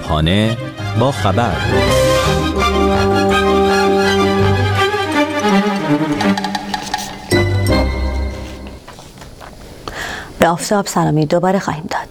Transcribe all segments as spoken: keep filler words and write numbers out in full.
صبحانه با خبر. به آفتاب سلامی دوباره خواهیم داد.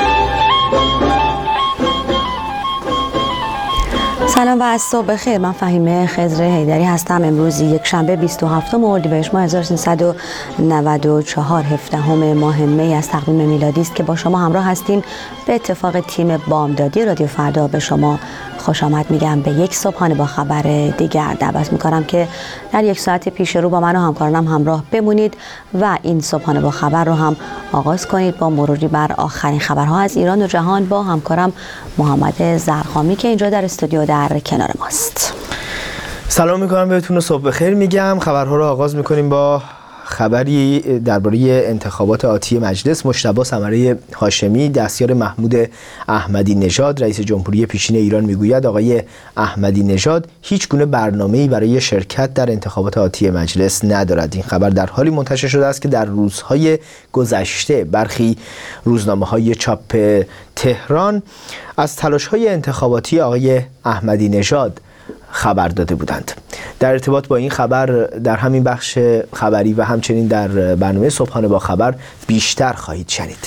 سلام و از صبح بخیر. من فهیمه خضر حیدری هستم. امروز یک شنبه بیست و هفتم اردیبهشت ماه هزار و سیصد و نود و چهار، هفدهم ماه می از تقویم میلادی است که با شما همراه هستیم. به اتفاق تیم بامدادی رادیو فردا به شما خوش آمد میگم به یک صبحانه با خبر دیگر. دعوت میکنم که در یک ساعت پیش رو با من و همکارانم همراه بمونید و این صبحانه با خبر رو هم آغاز کنید با مروری بر آخرین خبرها از ایران و جهان با همکارم محمد زرخامی که اینجا در استودیو در کنار ماست. سلام میکنم بهتون و صبح بخیر میگم. خبرها رو آغاز میکنیم با خبری درباره انتخابات آتی مجلس. مجتبی ثمره هاشمی دستیار محمود احمدی نژاد رئیس جمهوری پیشین ایران میگوید آقای احمدی نژاد هیچ گونه برنامه‌ای برای شرکت در انتخابات آتی مجلس ندارد. این خبر در حالی منتشر شده است که در روزهای گذشته برخی روزنامه‌های چاپ تهران از تلاش‌های انتخاباتی آقای احمدی نژاد خبر داده بودند. در ارتباط با این خبر در همین بخش خبری و همچنین در برنامه صبحانه با خبر بیشتر خواهید شنید.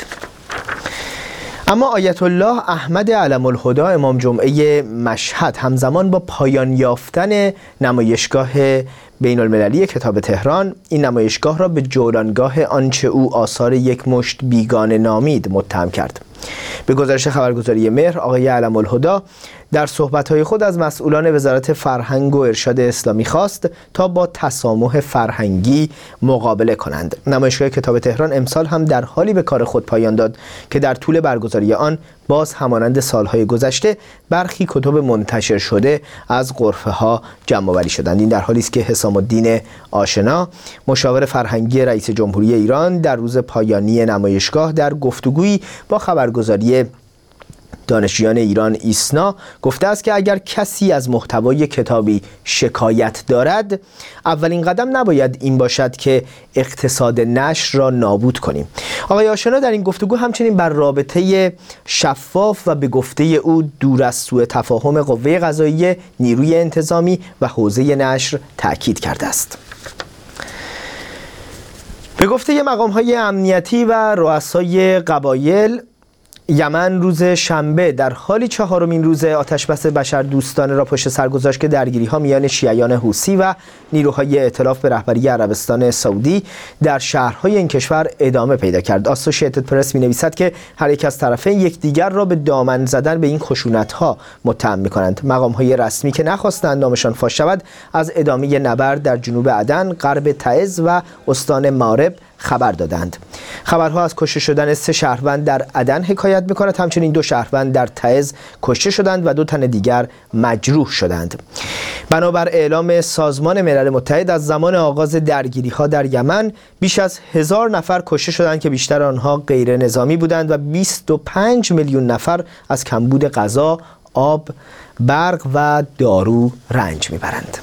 اما آیت الله احمد علم الهدی امام جمعه مشهد همزمان با پایان یافتن نمایشگاه بین المللی کتاب تهران این نمایشگاه را به جولانگاه آنچه او آثار یک مشت بیگانه نامید متهم کرد. به گزارش خبرگزاری مهر، آقای علم الهدی در صحبت‌های خود از مسئولان وزارت فرهنگ و ارشاد اسلامی خواست تا با تسامح فرهنگی مقابله کنند. نمایشگاه کتاب تهران امسال هم در حالی به کار خود پایان داد که در طول برگزاری آن باز همانند سالهای گذشته برخی کتب منتشر شده از غرفه‌ها جمع‌آوری شدند. این در حالی است که حسام الدین آشنا مشاور فرهنگی رئیس جمهوری ایران در روز پایانی نمایشگاه در گفتگویی با خبرگزاری دانشجویان ایران ایسنا گفته است که اگر کسی از محتوای کتابی شکایت دارد اولین قدم نباید این باشد که اقتصاد نشر را نابود کنیم. آقای آشنا در این گفتگو همچنین بر رابطه شفاف و به گفته او دور از سوء تفاهم قوه قضاییه، نیروی انتظامی و حوزه نشر تاکید کرده است. به گفته مقام‌های امنیتی و رؤسای قبایل، یمن روز شنبه در حالی چهارمین روز آتشبس بشردوستانه را پشت سر گذاشت که درگیری‌ها میان شیعیان حوثی و نیروهای ائتلاف به رهبری عربستان سعودی در شهرهای این کشور ادامه پیدا کرد. آسوشییتد پرس می‌نویسد که هر یک از طرفین یکدیگر را به دامن زدن به این خشونت‌ها متهم می‌کنند. مقام‌های رسمی که نخواستند نامشان فاش شود از ادامه نبرد در جنوب عدن، غرب تعز و استان مارب خبر دادند. خبرها از کشته شدن سه شهروند در عدن حکایت می‌کند. همچنین دو شهروند در تعز کشته شدند و دو تن دیگر مجروح شدند. بنابر اعلام سازمان ملل متحد از زمان آغاز درگیری‌ها در یمن بیش از هزار نفر کشته شدند که بیشتر آنها غیر نظامی بودند و بیست و پنج میلیون نفر از کمبود غذا، آب، برق و دارو رنج می‌برند.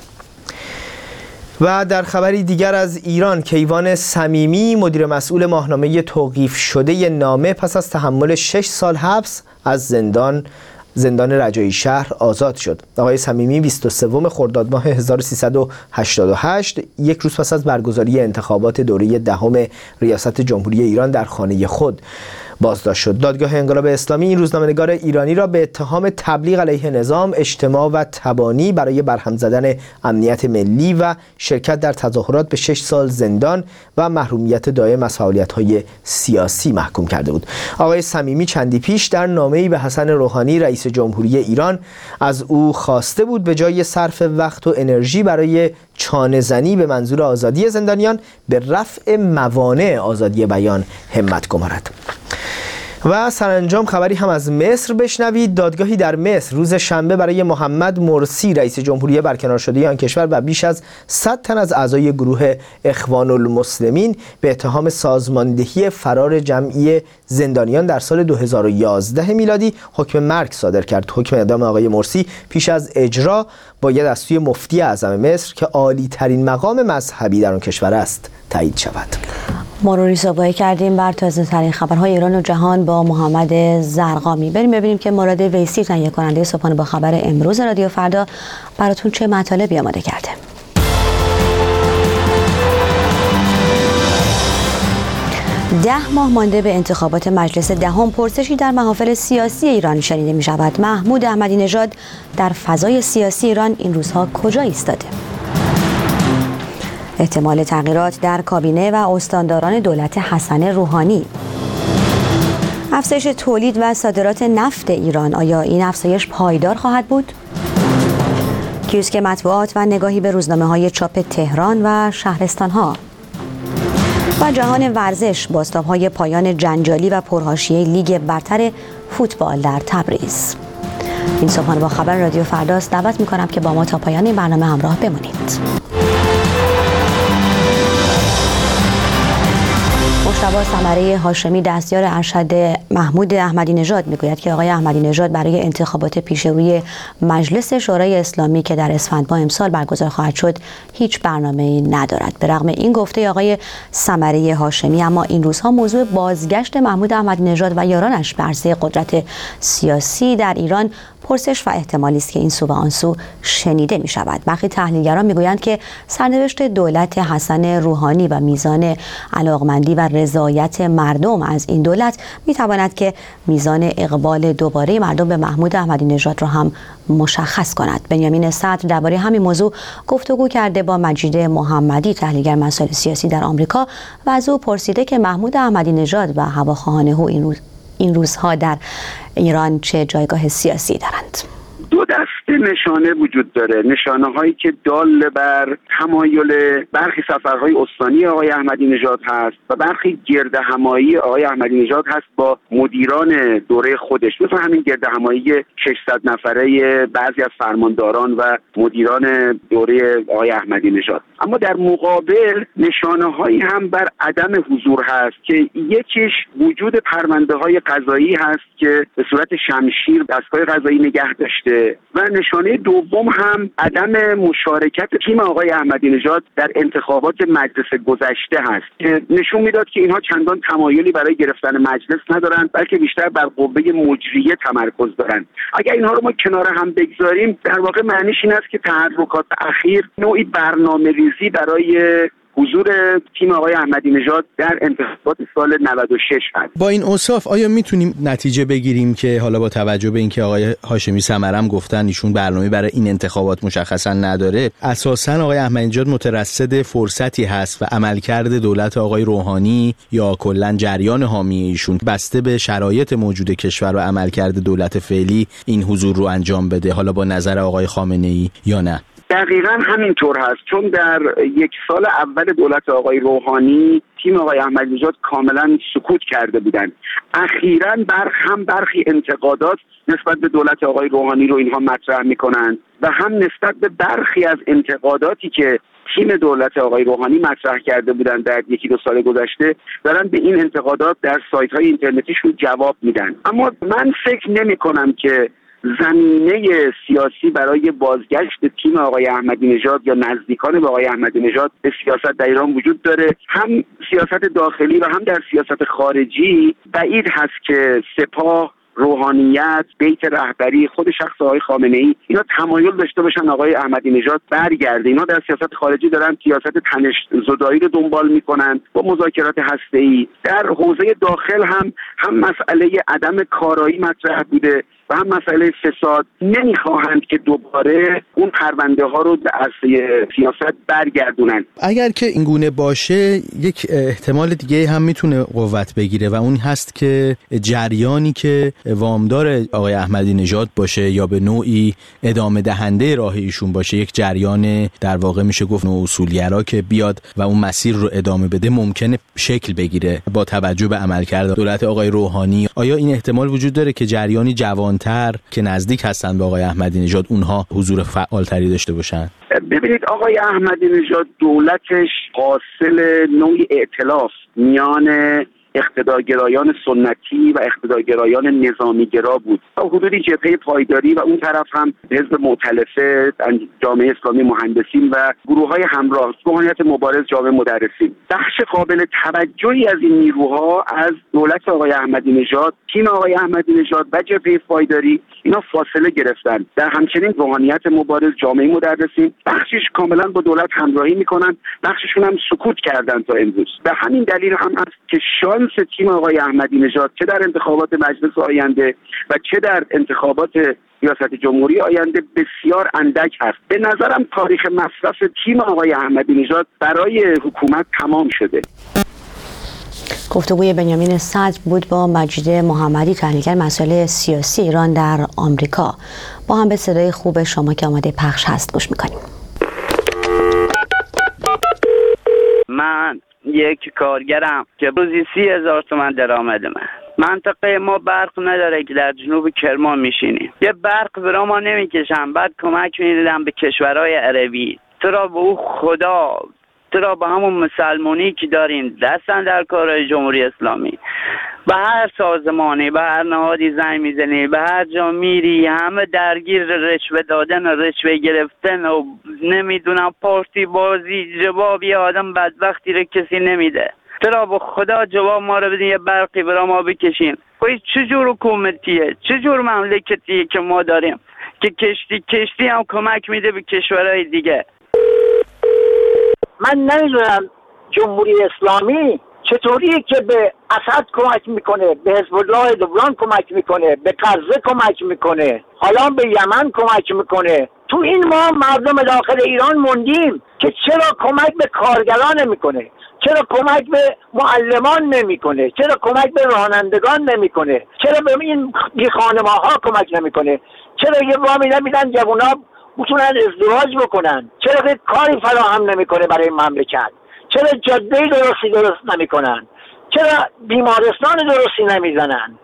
و در خبری دیگر از ایران، کیوان صمیمی مدیر مسئول ماهنامه توقیف شده نامه پس از تحمل شش سال حبس از زندان زندان رجایی شهر آزاد شد. آقای صمیمی بیست و سوم خرداد ماه هزار و سیصد و هشتاد و هشت یک روز پس از برگزاری انتخابات دوره دهم ریاست جمهوری ایران در خانه خود بازداشت شد. دادگاه انقلاب اسلامی این روزنامه‌نگار ایرانی را به اتهام تبلیغ علیه نظام، اجتماع و تبانی برای برهم زدن امنیت ملی و شرکت در تظاهرات به شش سال زندان و محرومیت دائم از فعالیت‌های سیاسی محکوم کرده بود. آقای صمیمی چندی پیش در نامه‌ای به حسن روحانی رئیس جمهوری ایران از او خواسته بود به جای صرف وقت و انرژی برای چانه زنی به منظور آزادی زندانیان به رفع موانع آزادی بیان همت گمارد. و سرانجام خبری هم از مصر بشنوید. دادگاهی در مصر روز شنبه برای محمد مرسی رئیس جمهوری برکنار شده آن کشور و بیش از صد تن از اعضای گروه اخوان المسلمین به اتهام سازماندهی فرار جمعی زندانیان در سال دو هزار و یازده میلادی حکم مرگ صادر کرد. حکم اعدام آقای مرسی پیش از اجرا باید از سوی مفتی اعظم مصر که عالی ترین مقام مذهبی در آن کشور است تایید شود. مروری صبحی کردیم بر تازه ترین خبرهای ایران و جهان با محمد زرقامی. بریم ببینیم که مراد ویسی تهیه کننده صبحانه با خبر امروز رادیو فردا براتون چه مطالبی آماده کرده. ده ماه مانده به انتخابات مجلس دهم، پرسشی در محافل سیاسی ایران شنیده می شود. محمود احمدی نژاد در فضای سیاسی ایران این روزها کجا ایستاده؟ احتمال تغییرات در کابینه و استانداران دولت حسن روحانی. افزایش تولید و صادرات نفت ایران، آیا این افزایش پایدار خواهد بود؟ کیوسک مطبوعات و نگاهی به روزنامه‌های چاپ تهران و شهرستان‌ها. و جهان ورزش، بازتاب‌های پایان جنجالی و پرحاشیه لیگ برتر فوتبال در تبریز. این صبحانه با خبر رادیو فرداست. دعوت می‌کنم که با ما تا پایان این برنامه همراه بمونید. مجتبی ثمره هاشمی دستیار ارشد محمود احمدی نژاد میگوید که آقای احمدی نژاد برای انتخابات پیشروی مجلس شورای اسلامی که در اسفند ماه امسال برگزار خواهد شد هیچ برنامه‌ای ندارد. به رغم این گفته آقای ثمره هاشمی، اما این روزها موضوع بازگشت محمود احمدی نژاد و یارانش به عرصه قدرت سیاسی در ایران پرسش و احتمالی است که این سو و آن سو شنیده می شود. برخی تحلیلگران می گویند که سرنوشت دولت حسن روحانی و میزان علاقمندی و رضایت مردم از این دولت می تواند که میزان اقبال دوباره مردم به محمود احمدی نژاد را هم مشخص کند. بنیامین صدر درباره همین موضوع گفتگو کرده با مجید محمدی، تحلیلگر مسائل سیاسی در آمریکا، و از او پرسیده که محمود احمدی نژاد و هواخواهان او این روز این روزها در ایران چه جایگاه سیاسی دارند؟ دو دسته نشانه وجود داره، نشانه هایی که دال بر تمایل برخی سفرهای استانی آقای احمدی نژاد هست و برخی گرد همایی آقای احمدی نژاد هست با مدیران دوره خودش، مثل همین گرد همایی ششصد نفره بعضی از فرمانداران و مدیران دوره آقای احمدی نژاد. اما در مقابل نشانه هایی هم بر عدم حضور هست که یکیش وجود پرونده های قضایی هست که به صورت شمشیر دستگاه قضایی نگه داشته، و نشانه دوم هم عدم مشارکت تیم آقای احمدی نژاد در انتخابات مجلس گذشته هست که نشون میداد که اینها چندان تمایلی برای گرفتن مجلس ندارند، بلکه بیشتر بر قوه مجریه تمرکز دارند. اگر اینها رو ما کنار هم بگذاریم، در واقع معنیش این است که تحرکات اخیر نوعی برنامه ریزی برای حضور تیم آقای احمدی نژاد در انتخابات سال نود و شش هست. با این اوصاف آیا میتونیم نتیجه بگیریم که حالا با توجه به اینکه آقای هاشمی ثمرم گفتن ایشون برنامه برای این انتخابات مشخصا نداره، اساسا آقای احمدی نژاد مترصد فرصتی هست و عملکرد دولت آقای روحانی یا کلا جریان حامی ایشون بسته به شرایط موجود کشور و عملکرد دولت فعلی این حضور رو انجام بده، حالا با نظر آقای خامنه‌ای یا نه؟ دقیقاً همینطور هست، چون در یک سال اول دولت آقای روحانی تیم آقای احمدی نژاد کاملا سکوت کرده بودند. اخیراً برخ هم برخی انتقادات نسبت به دولت آقای روحانی رو اینها مطرح میکنند و هم نسبت به برخی از انتقاداتی که تیم دولت آقای روحانی مطرح کرده بودند در یکی دو سال گذشته دارن به این انتقادات در سایت‌های اینترنتیشون جواب میدن. اما من فکر نمی‌کنم که زمینه سیاسی برای بازگشت تیم آقای احمدی نژاد یا نزدیکان به آقای احمدی نژاد به سیاست در ایران وجود داره. هم سیاست داخلی و هم در سیاست خارجی بعید هست که سپاه، روحانیت، بیت رهبری، خود شخص آقای خامنه‌ای اینا تمایل داشته باشن آقای احمدی نژاد برگرده. اینا در سیاست خارجی دارن سیاست تنش زدایی رو دنبال میکنن با مذاکرات هسته‌ای. در حوزه داخل هم هم مسئله عدم کارایی مطرح بوده و هم مسئله فساد. نمیخواهند که دوباره اون پرونده ها رو به عرصه سیاست برگردونن. اگر که این گونه باشه، یک احتمال دیگه هم میتونه قوت بگیره و اون هست که جریانی که وامدار آقای احمدی نژاد باشه یا به نوعی ادامه دهنده راه ایشون باشه، یک جریان در واقع میشه گفت نوع اصولگرا که بیاد و اون مسیر رو ادامه بده، ممکنه شکل بگیره با توجه به عملکرد دولت آقای روحانی. آیا این احتمال وجود داره که جریانی جوانتر که نزدیک هستن به آقای احمدی نژاد اونها حضور فعالتری داشته باشن؟ ببینید، آقای احمدی نژاد دولتش حاصل نوعی ائتلاف میان اقتدارگرایان سنتی و اقتدارگرایان نظامی‌گرا بود. تا حدودی جبهه پایداری و اون طرف هم حزب مؤتلفه، جامعه اسلامی مهندسین و گروه‌های همراه، روحانیت مبارز، جامعه مدرسین. بخش قابل توجهی از این نیروها از دولت آقای احمدی نژاد، تیم آقای احمدی نژاد و جبهه پایداری اینا فاصله گرفتن. در همچنین روحانیت مبارز، جامعه مدرسین بخشش کاملا با دولت همراهی میکنن، بخششون هم سکوت کردن تا امروز. به همین دلیل هم است که شانس تیم آقای احمدی نژاد چه در انتخابات مجلس آینده و چه در انتخابات ریاست جمهوری آینده بسیار اندک است. به نظرم تاریخ مصرف تیم آقای احمدی نژاد برای حکومت تمام شده. گفتگوی بنیامین صدر بود با مجید محمدی، تحلیلگر مسائل سیاسی ایران در آمریکا. با هم به صدای خوب شما که آماده پخش هست گوش میکنیم. من یک کارگرم که روزی سی هزار تومن درآمد من. منطقه ما برق نداره که در جنوب کرمان میشینیم. یه برق برا ما نمیکشن، بعد کمک میدیدم به کشورهای عربی. ترا به او خدا، ترا به همون مسلمانی که دارین دستن در کارهای جمهوری اسلامی، به هر سازمانی، به هر نهادی زنگ میزنی، به هر جا میری همه درگیر رشوه دادن و رشوه گرفتن و نمیدونم پارتی بازی. جوابی آدم بدبختی رو کسی نمیده. ترا به خدا جواب ما رو بدین، یه برقی برا ما بکشین. خواهی چجور حکومتیه، چجور مملکتیه که ما داریم که کشتی کشتی هم کمک میده به کشورهای دیگه؟ من نمیدونم جمهوری اسلامی چطوریه که به اسد کمک میکنه، به حزب الله لبنان کمک میکنه، به غزه کمک میکنه، حالا به یمن کمک میکنه. تو این ما مردم داخل ایران موندیم که چرا کمک به کارگران نمیکنه، چرا کمک به معلمان نمیکنه، چرا کمک به رانندگان نمیکنه، چرا به این بی خانم‌ها کمک نمیکنه، چرا یه وامی نمیدن جوونا بتونن ازدواج بکنن، چرا که کاری فراهم نمیکنه برای مملکت، چرا جاده درستی درست نمیکنن، چرا بیمارستان درستی نمیزنن.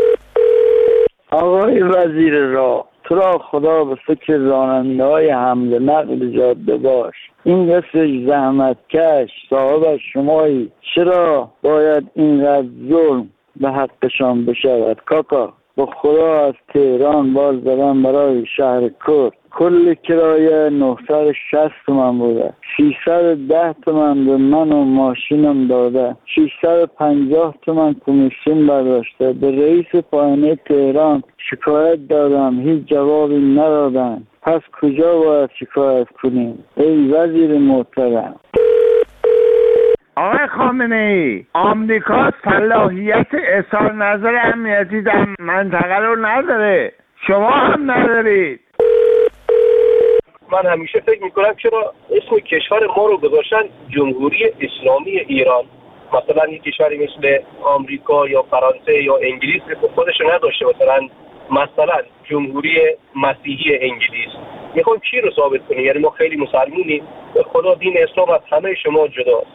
آقای وزیر راه، تو را خدا به فکر راننده های حمل نقل جاده باش. این قصه زحمتکش صاحب شمایی، چرا باید اینقدر ظلم به حقشان بشود؟ کاکا با خدا از تهران باز دارم برای شهر کرد، کل کرایه نهصد و شصت تومن بوده، ششصد و ده تومن به من و ماشینم داده، ششصد و پنجاه تومن کمیسیون برداشته. به رئیس پایانه تهران شکایت دادم، هیچ جوابی ندادن. پس کجا باید شکایت کنیم ای وزیر محترم؟ آقای خامنه ای، آمریکا صلاحیت اظهار نظر امنیتی در منطقه رو نداره، شما هم ندارید. من همیشه فکر میکنم چرا اسم کشور ما رو گذاشتن جمهوری اسلامی ایران، مثلا یک کشوری مثل آمریکا یا فرانسه یا انگلیس که خودش رو نداشته، مثلا مثلا جمهوری مسیحی انگلیس. میخوام چی رو ثابت کنیم؟ یعنی ما خیلی مسلمونیم، به خدا دین اسلام از همه شما جداست.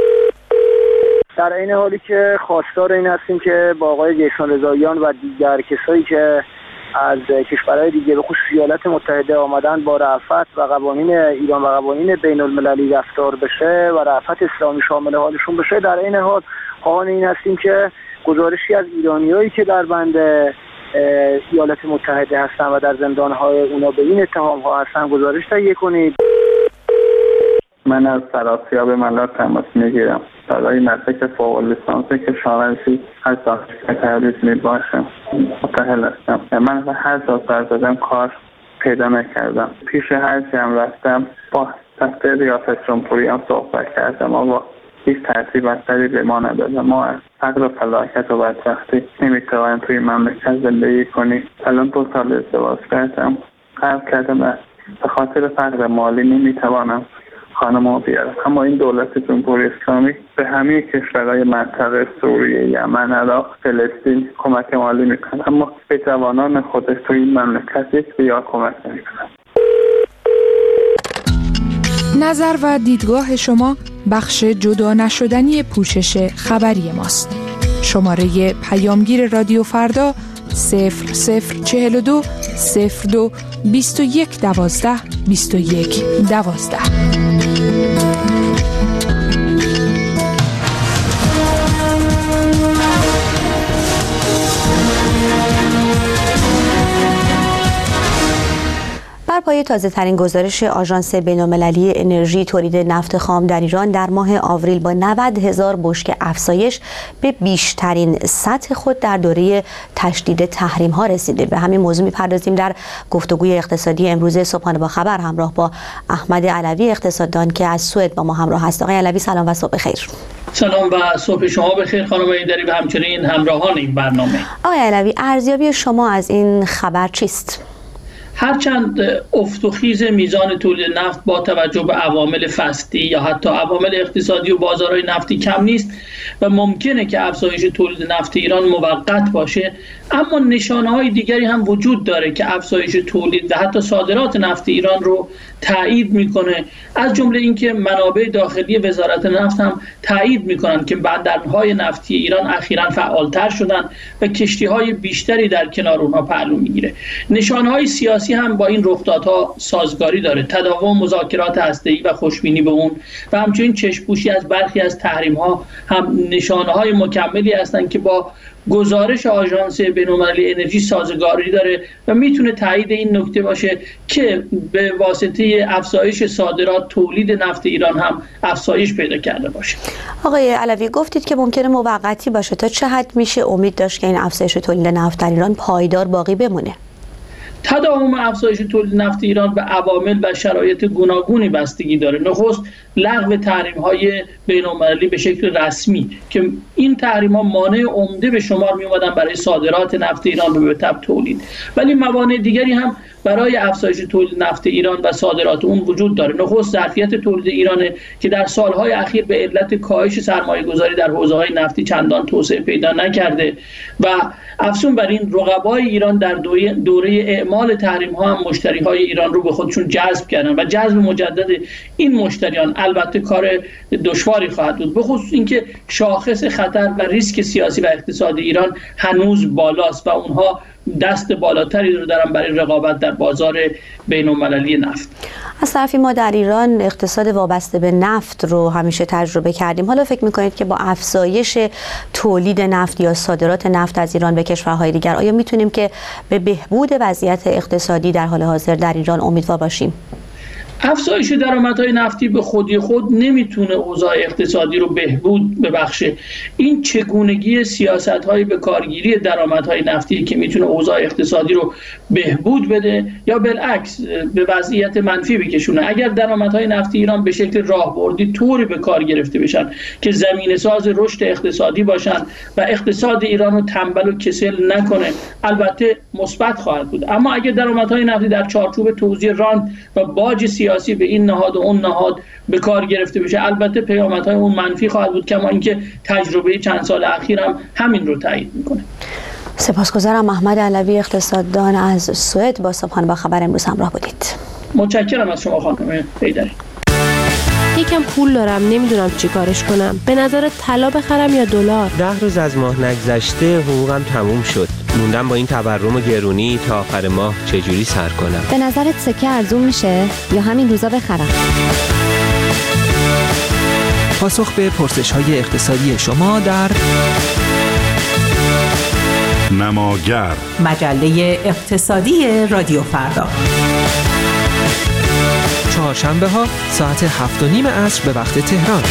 در این حالی که خواستار این هستیم که با آقای جیسون رضاییان و دیگر کسایی که از کشورهای دیگه به خصوص ایالات متحده آمدن با رأفت و قوانین ایران و قوانین بین المللی رفتار بشه و رأفت اسلامی شامل حالشون بشه، در این حال خواهان این هستیم که گزارشی از ایرانیایی که در بند ایالات متحده هستن و در زندانهای اونا به این اتهام ها هستن گزارش تهیه کنید. من از فراسیاب ملات تماس میگیرم برای مسلک فوق لیسانسی که شاملشی از دانشگاه تبریز می باشم. متأهل هستم. من هر جا سر زدم کار پیدا نکردم. پیش هرچی هم رفتم با دفتر ریاست جمهوری هم صحبت کردم، اما هیچ ترتیب اثری به ما ندادم. ما از فقر و فلاکت و بدبختی نمیتوانیم توی مملکت زندگی کنیم. الان دو سال ازدواج کردم، قرض کردم، به خاطر فقر مالی نمیتوانم خانم‌ها بیارم. اما این دولت جمهوری اسلامی به همه کشورهای منطقه سوریه، یمن، عراق، فلسطین کمک مالی میکنه، اما به جوانان خودش توی این مملکت یک ریال کمک نمیکنه. نظر و دیدگاه شما بخش جدا نشدنی پوشش خبری ماست. شماره پیامگیر رادیو فردا صفر صفر چهل و دو صفر دو بیست و یک دوازده بیست و یک دوازده. بر پایه تازه‌ترین گزارش آژانس بین‌المللی انرژی تولید نفت خام در ایران در ماه آوریل با نود هزار بشکه افزایش به بیشترین سطح خود در دوره تشدید تحریم ها رسیده. به همین موضوع می‌پردازیم در گفتگوی اقتصادی امروز صبحانه با خبر همراه با احمد علوی اقتصاددان که از سوئد با ما همراه هست. آقای علوی سلام و صبح خیر. سلام و صبح شما بخیر خانم هیدری و همچنین همراهان این برنامه. آقای علوی، ارزیابی شما از این خبر چیست؟ هرچند افت و خیز میزان تولید نفت با توجه به عوامل فصلی یا حتی عوامل اقتصادی و بازارهای نفتی کم نیست و ممکنه که افزایش تولید نفت ایران موقت باشه، اما نشانه‌های دیگری هم وجود داره که افزایش تولید و حتی صادرات نفت ایران رو تایید میکنه، از جمله اینکه منابع داخلی وزارت نفت هم تایید میکنن که بندرهای نفتی ایران اخیراً فعالتر شدن و کشتی‌های بیشتری در کنار اونها پهلو میگیره. نشانه‌های سیاسی هم با این رخدادها سازگاری داره، تداوم مذاکرات هسته‌ای و خوشبینی به اون و همچنین چشم‌پوشی از برخی از تحریم‌ها هم نشانه‌های مکملی هستند که با گزارش آژانس بین‌المللی انرژی سازگاری داره و میتونه تایید این نکته باشه که به واسطه افزایش صادرات تولید نفت ایران هم افزایش پیدا کرده باشه. آقای علوی، گفتید که ممکنه موقتی باشه، تا چه حد میشه امید داشت که این افزایش تولید نفت در ایران پایدار باقی بمونه؟ تداوم افزایش تولید نفت ایران به عوامل و شرایط گوناگونی بستگی داره. نخست لغو تحریم‌های بین‌المللی به شکل رسمی که این تحریم‌ها مانع عمده به شمار می‌آمدن برای صادرات نفت ایران به تبع تولید، ولی موانع دیگری هم برای افزایش تولید نفت ایران و صادرات اون وجود داره. نخست ظرفیت تولید ایران که در سالهای اخیر به علت کاهش سرمایه‌گذاری در حوزه‌های نفتی چندان توسعه پیدا نکرده و افزون بر این رقبای ایران در دوره اعمال تحریم‌ها هم مشتری‌های ایران رو به خودشون جذب کردن و جذب مجدد این مشتریان البته کار دشواری خواهد بود، به خصوص اینکه شاخص خطر و ریسک سیاسی و اقتصادی ایران هنوز بالاست و اونها دست بالاتری رو دارن برای رقابت در بازار بین‌المللی نفت. از طرفی ما در ایران اقتصاد وابسته به نفت رو همیشه تجربه کردیم. حالا فکر می‌کنید که با افزایش تولید نفت یا صادرات نفت از ایران به کشورهای دیگر آیا میتونیم که به بهبود وضعیت اقتصادی در حال حاضر در ایران امیدوار باشیم؟ افزایش درآمدهای نفتی به خودی خود نمیتونه اوضاع اقتصادی رو بهبود ببخشه. این چگونگی سیاست‌های به کارگیری درآمدهای نفتی که میتونه اوضاع اقتصادی رو بهبود بده یا بالعکس به وضعیت منفی بکشونه. اگر درآمدهای نفتی ایران به شکل راهبردی طوری به کار گرفته بشن که زمینه‌ساز رشد اقتصادی باشن و اقتصاد ایران رو تنبل و کسل نکنه، البته مثبت خواهد بود. اما اگر درآمدهای نفتی در چارچوب توزیع رانت و باج سیاسی به این نهاد و اون نهاد به کار گرفته بشه، البته پیامدهای اون منفی خواهد بود، کما اینکه تجربه چند سال اخیر هم همین رو تایید میکنه. سپاسگزارم. احمد علوی اقتصاددان از سوئد با صبحانه با خبر امروز همراه بودید. متشکرم از شما خانم هیدری. یکم پول دارم، نمیدونم چی کارش کنم. به نظر طلا بخرم یا دلار؟ ده روز از ماه نگذشته حقوقم تموم شد. موندم با این تورم و گرونی تا آخر ماه چجوری سر کنم؟ به نظرت سکه ارزون میشه یا همین روزا بخرم؟ پاسخ به پرسش‌های اقتصادی شما در نماگر، مجله اقتصادی رادیو فردا، چهارشنبه ها ساعت هفت و نیم عصر به وقت تهران.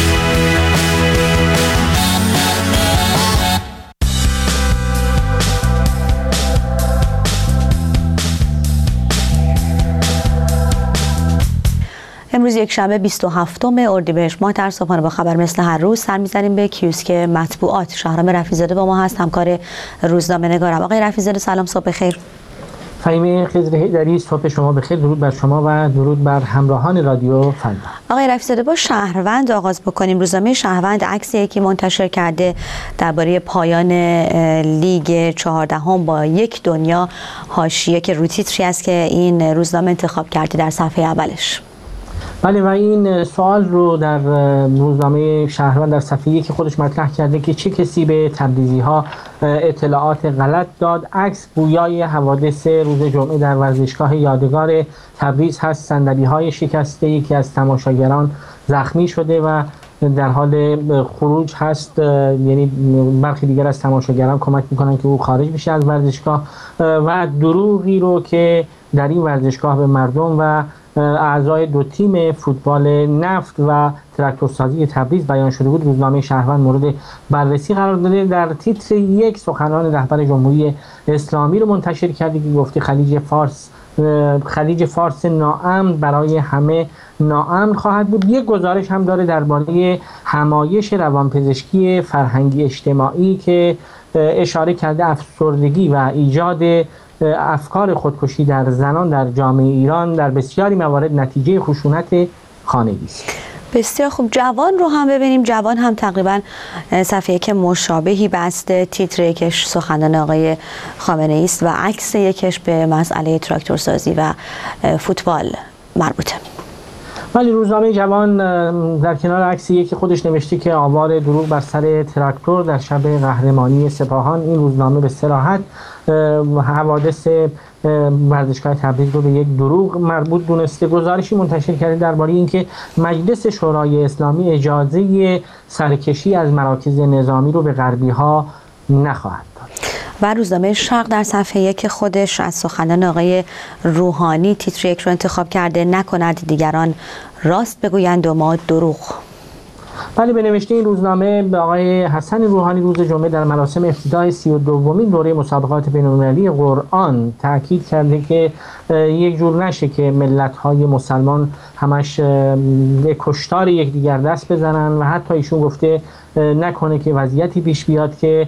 امروز یک شنبه بیست و هفتم اردیبهشت ماه در صبحانه با خبر مثل هر روز سر می‌زنیم به کیوسک مطبوعات. شهرام رفیع‌زاده با ما هست، همکار روزنامه نگارم. آقای رفیع‌زاده سلام، صبح بخیر. فهیمه خضر هیدری، صبح شما بخیر. درود بر شما و درود بر همراهان رادیو فردا. آقای رفیع‌زاده با شهروند آغاز بکنیم. روزنامه شهروند عکسی که منتشر کرده درباره پایان لیگ چهاردهم با یک دنیا حاشیه که رو تیتری است که این روزنامه انتخاب کرده در صفحه اولش. بله، و این سوال رو در روزنامه شهروند در صفحه یک خودش مطرح کرده که چه کسی به تبریزی‌ها اطلاعات غلط داد. عکس گویای حوادث روز جمعه در ورزشگاه یادگار تبریز هست. صندلی‌های شکسته، یکی از تماشاگران زخمی شده و در حال خروج هست، یعنی برخی دیگر از تماشاگران کمک میکنن که او خارج بشه از ورزشگاه و دروغی رو که در این ورزشگاه به مردم و اعضای دو تیم فوتبال نفت و تراکتورسازی تبریز بیان شده بود، روزنامه شهروند مورد بررسی قرار داده. در تیتر یک سخنان رهبر جمهوری اسلامی رو منتشر کرده که گفته خلیج فارس خلیج فارس ناامن برای همه ناامن خواهد بود. یک گزارش هم داره درباره همایش روانپزشکی فرهنگی اجتماعی که اشاره کرده افسردگی و ایجاد افکار خودکشی در زنان در جامعه ایران در بسیاری موارد نتیجه خشونت خانگی است. بسیار خوب. جوان رو هم ببینیم. جوان هم تقریبا صفحه که مشابهی بسته، تیتر یکش سخنان آقای خامنه ای است و عکس یکش به مسئله تراکتورسازی و فوتبال مربوطه. ولی روزنامه جوان در کنار عکسی که خودش نوشته که آوار دروغ بر سر تراکتور در شب قهرمانی سپاهان، این روزنامه به صراحت حوادث ورزشگاه تبریز رو به یک دروغ مربوط دونسته. گزارشی منتشر کرده درباره اینکه مجلس شورای اسلامی اجازه سرکشی از مراکز نظامی رو به غربی ها نخواهد داد. و روزنامه شرق در صفحه یک خودش از سخنان آقای روحانی تیتر یک رو انتخاب کرده، نکند دیگران راست بگویند و ما دروغ. ولی به نوشته این روزنامه به آقای حسن روحانی روز جمعه در مراسم افتتاح سی و دومین دوره مسابقات بین‌المللی قرآن تاکید کرده که یک جور نشه که ملت‌های مسلمان همش به کشتار یکدیگر دست بزنن و حتی ایشون گفته نکنه که وضعیتی پیش بیاد که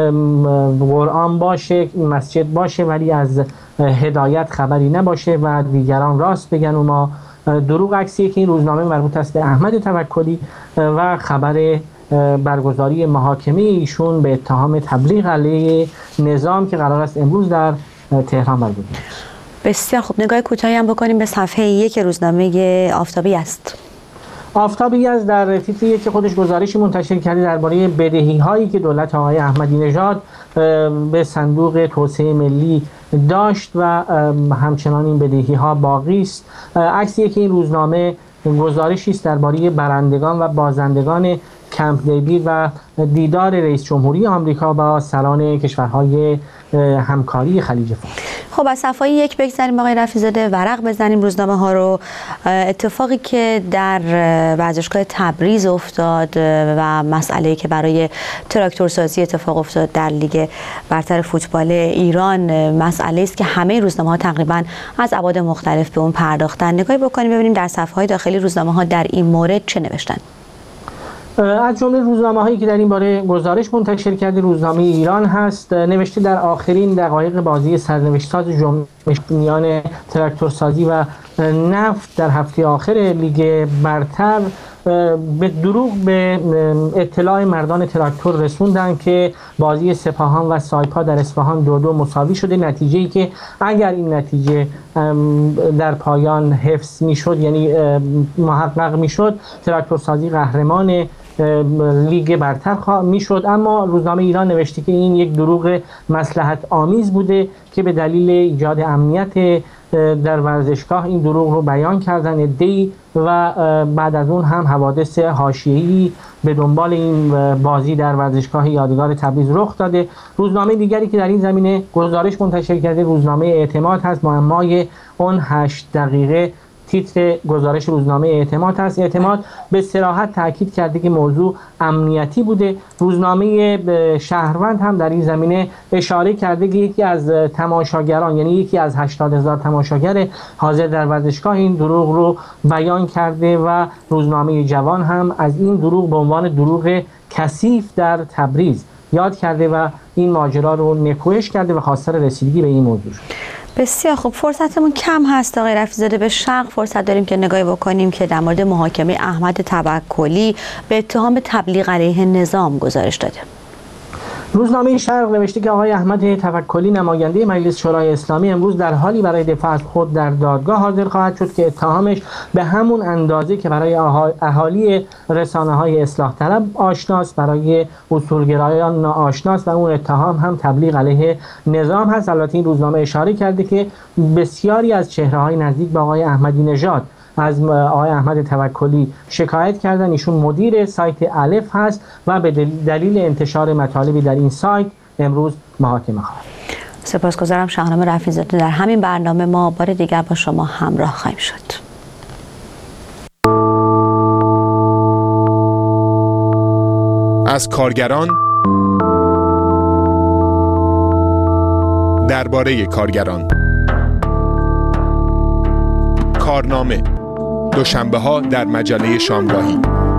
قرآن باشه، مسجد باشه ولی از هدایت خبری نباشه و دیگران راست بگن و ما دروغ. عکسیه که این روزنامه مربوط است به احمد توکلی و خبر برگزاری محاکمه ایشون به اتهام تبلیغ علیه نظام که قرار است امروز در تهران برگزار بشه. بسیار خوب. نگاه کوتاهی هم بکنیم به صفحه یک روزنامه آفتابی است. آفتابی از در تیتر یک خودش گزارشی منتشر کرده درباره بدهی هایی که دولت آقای احمدی نژاد به صندوق توسعه ملی داشت و همچنان این بدهی ها باقی است. عکسی که این روزنامه گزارشی است درباره برندگان و بازندگان کمپ دیوید و دیدار رئیس جمهوری آمریکا با سران کشورهای همکاری خلیج فارس. خب از صفحه یک بگذاریم آقای رفیع‌زاده، ورق بزنیم روزنامه ها رو. اتفاقی که در ورزشگاه تبریز افتاد و مسئله‌ای که برای تراکتورسازی اتفاق افتاد در لیگ برتر فوتبال ایران مسئله است که همه روزنامه ها تقریبا از ابعاد مختلف به اون پرداختن. نگاهی بکنیم ببینیم در صفحه های داخلی روزنامه ها در این مورد چه نوشتن. از جمله روزنامه هایی که در این باره گزارش منتشر کرده روزنامه ایران هست. نوشته در آخرین دقایق بازی سرنوشت ساز جمعه میان تراکتورسازی و نفت در هفته آخر لیگ برتر به دروغ به اطلاع مردان تراکتور رسوندن که بازی سپاهان و سایپا در اصفهان دو دو مساوی شده، نتیجه‌ای که اگر این نتیجه در پایان حفظ میشد یعنی محقق میشد تراکتورسازی قهرمان لیگ برتر میشد. اما روزنامه ایران نوشته که این یک دروغ مصلحت آمیز بوده که به دلیل ایجاد امنیت در ورزشگاه این دروغ رو بیان کردن عده‌ای و بعد از اون هم حوادث حاشیه‌ای به دنبال این بازی در ورزشگاه یادگار تبریز رخ داده. روزنامه دیگری که در این زمینه گزارش منتشر کرده روزنامه اعتماد هست. معمای اون هشت دقیقه تیتر گزارش روزنامه اعتماد هست. اعتماد به صراحت تاکید کرده که موضوع امنیتی بوده. روزنامه شهروند هم در این زمینه اشاره کرده که یکی از تماشاگران یعنی یکی از هشتاد هزار تماشاگر حاضر در ورزشگاه این دروغ رو بیان کرده و روزنامه جوان هم از این دروغ به عنوان دروغ کثیف در تبریز یاد کرده و این ماجرا رو نکوهش کرده و خواستار رسیدگی به این موضوع شد. بسیار خوب. فرصتمون کم هست آقای رفیع‌زاده، به شرق فرصت داریم که نگاهی بکنیم که در مورد محاکمه احمد توکلی به اتهام تبلیغ علیه نظام گزارش داده. روزنامه شرق نوشته که آقای احمد توکلی نماینده مجلس شورای اسلامی امروز در حالی برای دفاع از خود در دادگاه حاضر خواهد شد که اتهامش به همون اندازه که برای اهالی رسانه‌های اصلاح طلب آشناست برای اصولگرایان ناآشناست و اون اتهام هم تبلیغ علیه نظام هست. البته این روزنامه اشاره کرده که بسیاری از چهره‌های نزدیک به آقای احمدی نژاد از آقای احمد توکلی شکایت کردن. ایشون مدیر سایت الف هست و به دلیل انتشار مطالبی در این سایت امروز محاکمه خواهد. سپاسگزارم شاهنامه رفیع‌زاده. در همین برنامه ما بار دیگر با شما همراه خواهیم شد. از کارگران درباره کارگران. کارنامه دوشنبه ها در مجله شامگاهی.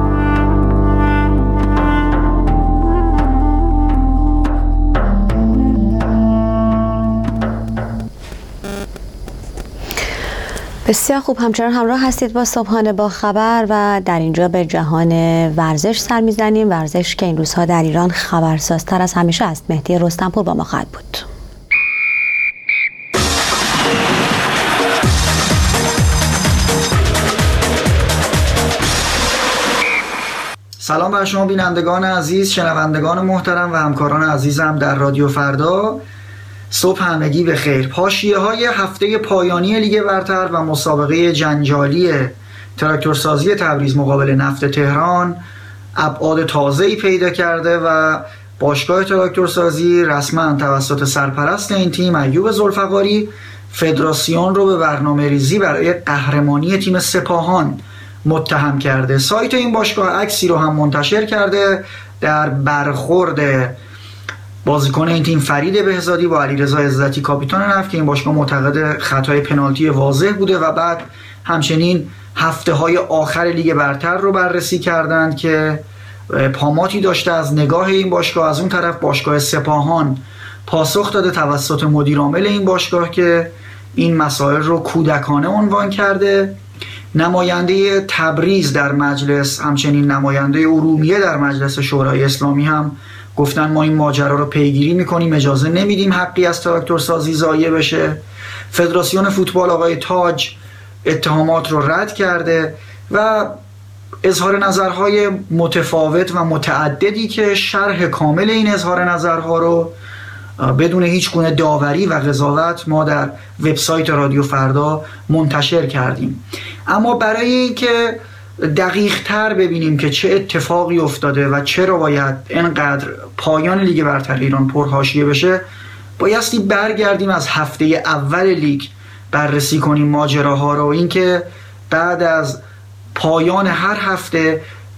بسیار خوب، همچنان همراه هستید با صبحانه با خبر و در اینجا به جهان ورزش سر میزنیم. ورزش که این روزها در ایران خبرسازتر از همیشه است. مهدی رستمپور با ما خواهد بود. سلام بر شما بینندگان عزیز، شنوندگان محترم و همکاران عزیزم در رادیو فردا. صبح همگی به خیر. حاشیه های هفته پایانی لیگ برتر و مسابقه جنجالی تراکتورسازی تبریز مقابل نفت تهران ابعاد تازه‌ای پیدا کرده و باشگاه تراکتورسازی رسما توسط سرپرست این تیم ایوب ذوالفقاری فدراسیون رو به برنامه‌ریزی برای قهرمانی تیم سپاهان متهم کرده. سایت این باشگاه عکسی رو هم منتشر کرده در برخورد بازیکن این تیم فرید بهزادی با علیرضا عزتی کاپیتان نفت که این باشگاه معتقد خطای پنالتی واضح بوده و بعد همچنین هفته های آخر لیگ برتر رو بررسی کردند که پاماتی داشته از نگاه این باشگاه. از اون طرف باشگاه سپاهان پاسخ داده توسط مدیر عامل این باشگاه که این مسائل رو کودکانه عنوان کرده. نماینده تبریز در مجلس همچنین نماینده ارومیه در مجلس شورای اسلامی هم گفتن ما این ماجرا رو پیگیری میکنیم، اجازه نمیدیم حقی از تراکتورسازی ضایع بشه. فدراسیون فوتبال آقای تاج اتهامات رو رد کرده و اظهار نظرهای متفاوت و متعددی که شرح کامل این اظهار نظرها رو بدون هیچ گونه داوری و قضاوت ما در وبسایت رادیو فردا منتشر کردیم. اما برای اینکه دقیق تر ببینیم که چه اتفاقی افتاده و چرا باید اینقدر پایان لیگ برتر ایران پرحاشیه بشه، بایستی برگردیم از هفته اول لیگ بررسی کنیم ماجراها رو. اینکه بعد از پایان هر هفته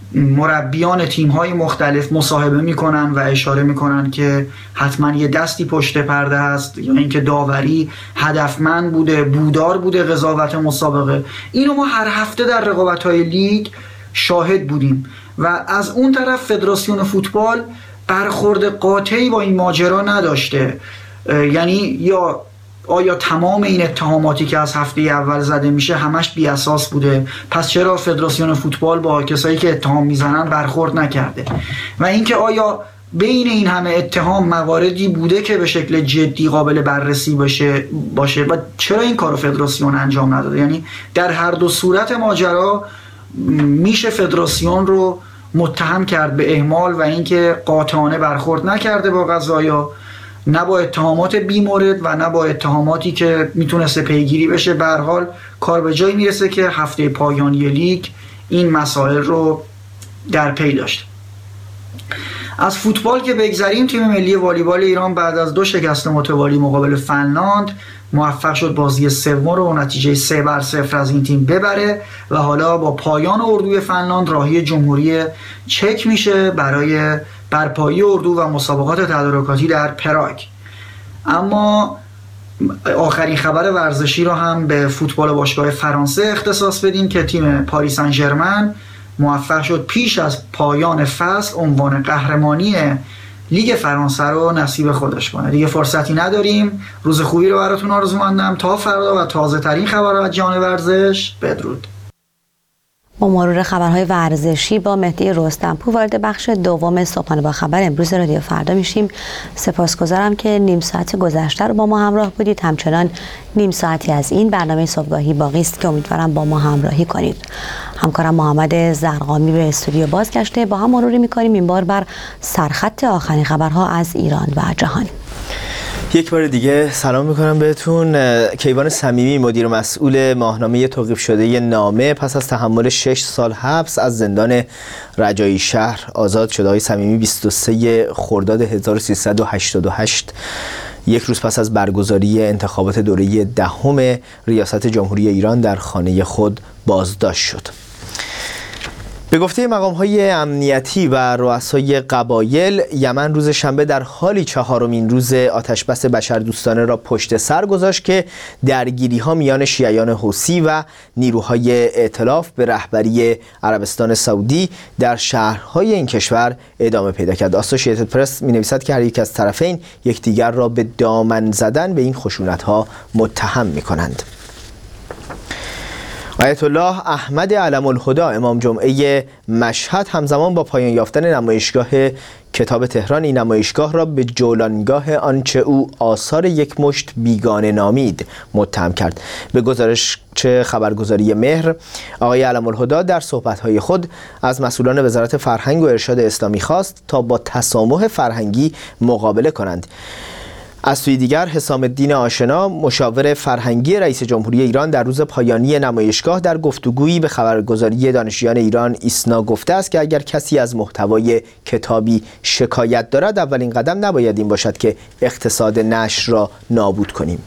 مربیان تیم‌های مختلف مصاحبه میکنن و اشاره میکنن که حتما یه دستی پشت پرده هست یا اینکه داوری هدفمند بوده، بودار بوده قضاوت مسابقه. اینو ما هر هفته در رقابت‌های لیگ شاهد بودیم و از اون طرف فدراسیون فوتبال برخورد قاطعی با این ماجرا نداشته. یعنی یا آیا تمام این اتهاماتی که از هفته اول زده میشه همش بی اساس بوده؟ پس چرا فدراسیون فوتبال با کسایی که اتهام میزنن برخورد نکرده؟ و اینکه آیا بین این همه اتهام مواردی بوده که به شکل جدی قابل بررسی باشه باشه و چرا این کارو فدراسیون انجام نداده؟ یعنی در هر دو صورت ماجرا میشه فدراسیون رو متهم کرد به اهمال و اینکه قاطعانه برخورد نکرده با قضایا، نه با اتهامات بی‌مورد و نه با اتهاماتی که میتونسته پیگیری بشه. به هر حال کار به جایی میرسه که هفته پایانی لیگ این مسائل رو در پی داشت. از فوتبال که بگذریم، تیم ملی والیبال ایران بعد از دو شکست متوالی مقابل فنلاند موفق شد بازی سوم رو با نتیجه سه بر صفر از این تیم ببره و حالا با پایان اردوی فنلاند راهی جمهوری چک میشه برای برپایی اردو و مسابقات تدارکاتی در پراگ. اما آخرین خبر ورزشی رو هم به فوتبال باشگاه فرانسه اختصاص بدیم که تیم پاریس سن ژرمن موفق شد پیش از پایان فصل عنوان قهرمانی لیگ فرانسه رو نصیب خودش کنه. دیگه فرصتی نداریم. روز خوبی رو براتون آرزومندم. تا فردا و تازه ترین خبرات جهان ورزش. بدرود. با مرور خبرهای ورزشی با مهدی رستمپور وارد بخش دوم صبحانه با خبر امروز رادیو فردا میشیم. سپاسگزارم که نیم ساعت گذشته رو با ما همراه بودید. همچنان نیم ساعتی از این برنامه صبحگاهی باقی است که امیدوارم با ما همراهی کنید. همکارم محمد زرقامی به استودیو بازگشته. با هم مروری میکنیم این بار بر سرخط آخرین خبرها از ایران و جهان. یک بار دیگه سلام میکنم بهتون. کیوان صمیمی مدیر مسئول ماهنامه توقیف شده نامه پس از تحمل شش سال حبس از زندان رجایی شهر آزاد شده. آقای صمیمی بیست و سوم خرداد هزار و سیصد و هشتاد و هشت یک روز پس از برگزاری انتخابات دوره دهم ریاست جمهوری ایران در خانه خود بازداشت شد. به گفته مقام‌های امنیتی و رؤسای قبایل، یمن روز شنبه در حالی چهارمین روز آتشبس بشردوستانه را پشت سر گذاشت که درگیری‌ها میان شیعیان حوثی و نیروهای ائتلاف به رهبری عربستان سعودی در شهرهای این کشور ادامه پیدا کرد. آسوشییتد پرس می‌نویسد که هر یک از طرفین یکدیگر را به دامن زدن به این خشونت‌ها متهم می‌کنند. آیت الله احمد علم الهدی امام جمعه مشهد همزمان با پایان یافتن نمایشگاه کتاب تهران این نمایشگاه را به جولانگاه آنچه او آثار یک مشت بیگانه نامید متهم کرد. به گزارش چه خبرگزاری مهر، آقای علم الهدی در صحبت‌های خود از مسئولان وزارت فرهنگ و ارشاد اسلامی خواست تا با تسامح فرهنگی مقابله کنند. از سوی دیگر حسام الدین آشنا مشاور فرهنگی رئیس جمهوری ایران در روز پایانی نمایشگاه در گفتگویی به خبرگزاری دانشجویان ایران ایسنا گفته است که اگر کسی از محتوای کتابی شکایت دارد اولین قدم نباید این باشد که اقتصاد نشر را نابود کنیم.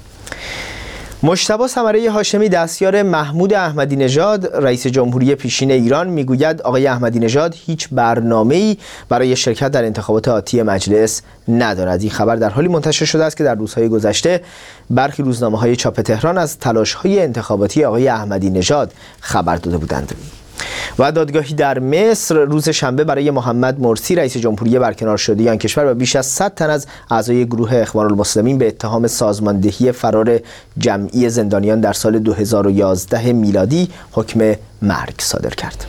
مجتبی ثمره هاشمی دستیار محمود احمدی نژاد رئیس جمهوری پیشین ایران میگوید آقای احمدی نژاد هیچ برنامه‌ای برای شرکت در انتخابات آتی مجلس ندارد. این خبر در حالی منتشر شده است که در روزهای گذشته برخی روزنامه‌های چاپ تهران از تلاش‌های انتخاباتی آقای احمدی نژاد خبر داده بودند. و دادگاهی در مصر روز شنبه برای محمد مرسی رئیس جمهوری برکنار شده آن کشور و بیش از صد تن از اعضای گروه اخوان المسلمین به اتهام سازماندهی فرار جمعی زندانیان در سال دو هزار و یازده میلادی حکم مرگ صادر کرد.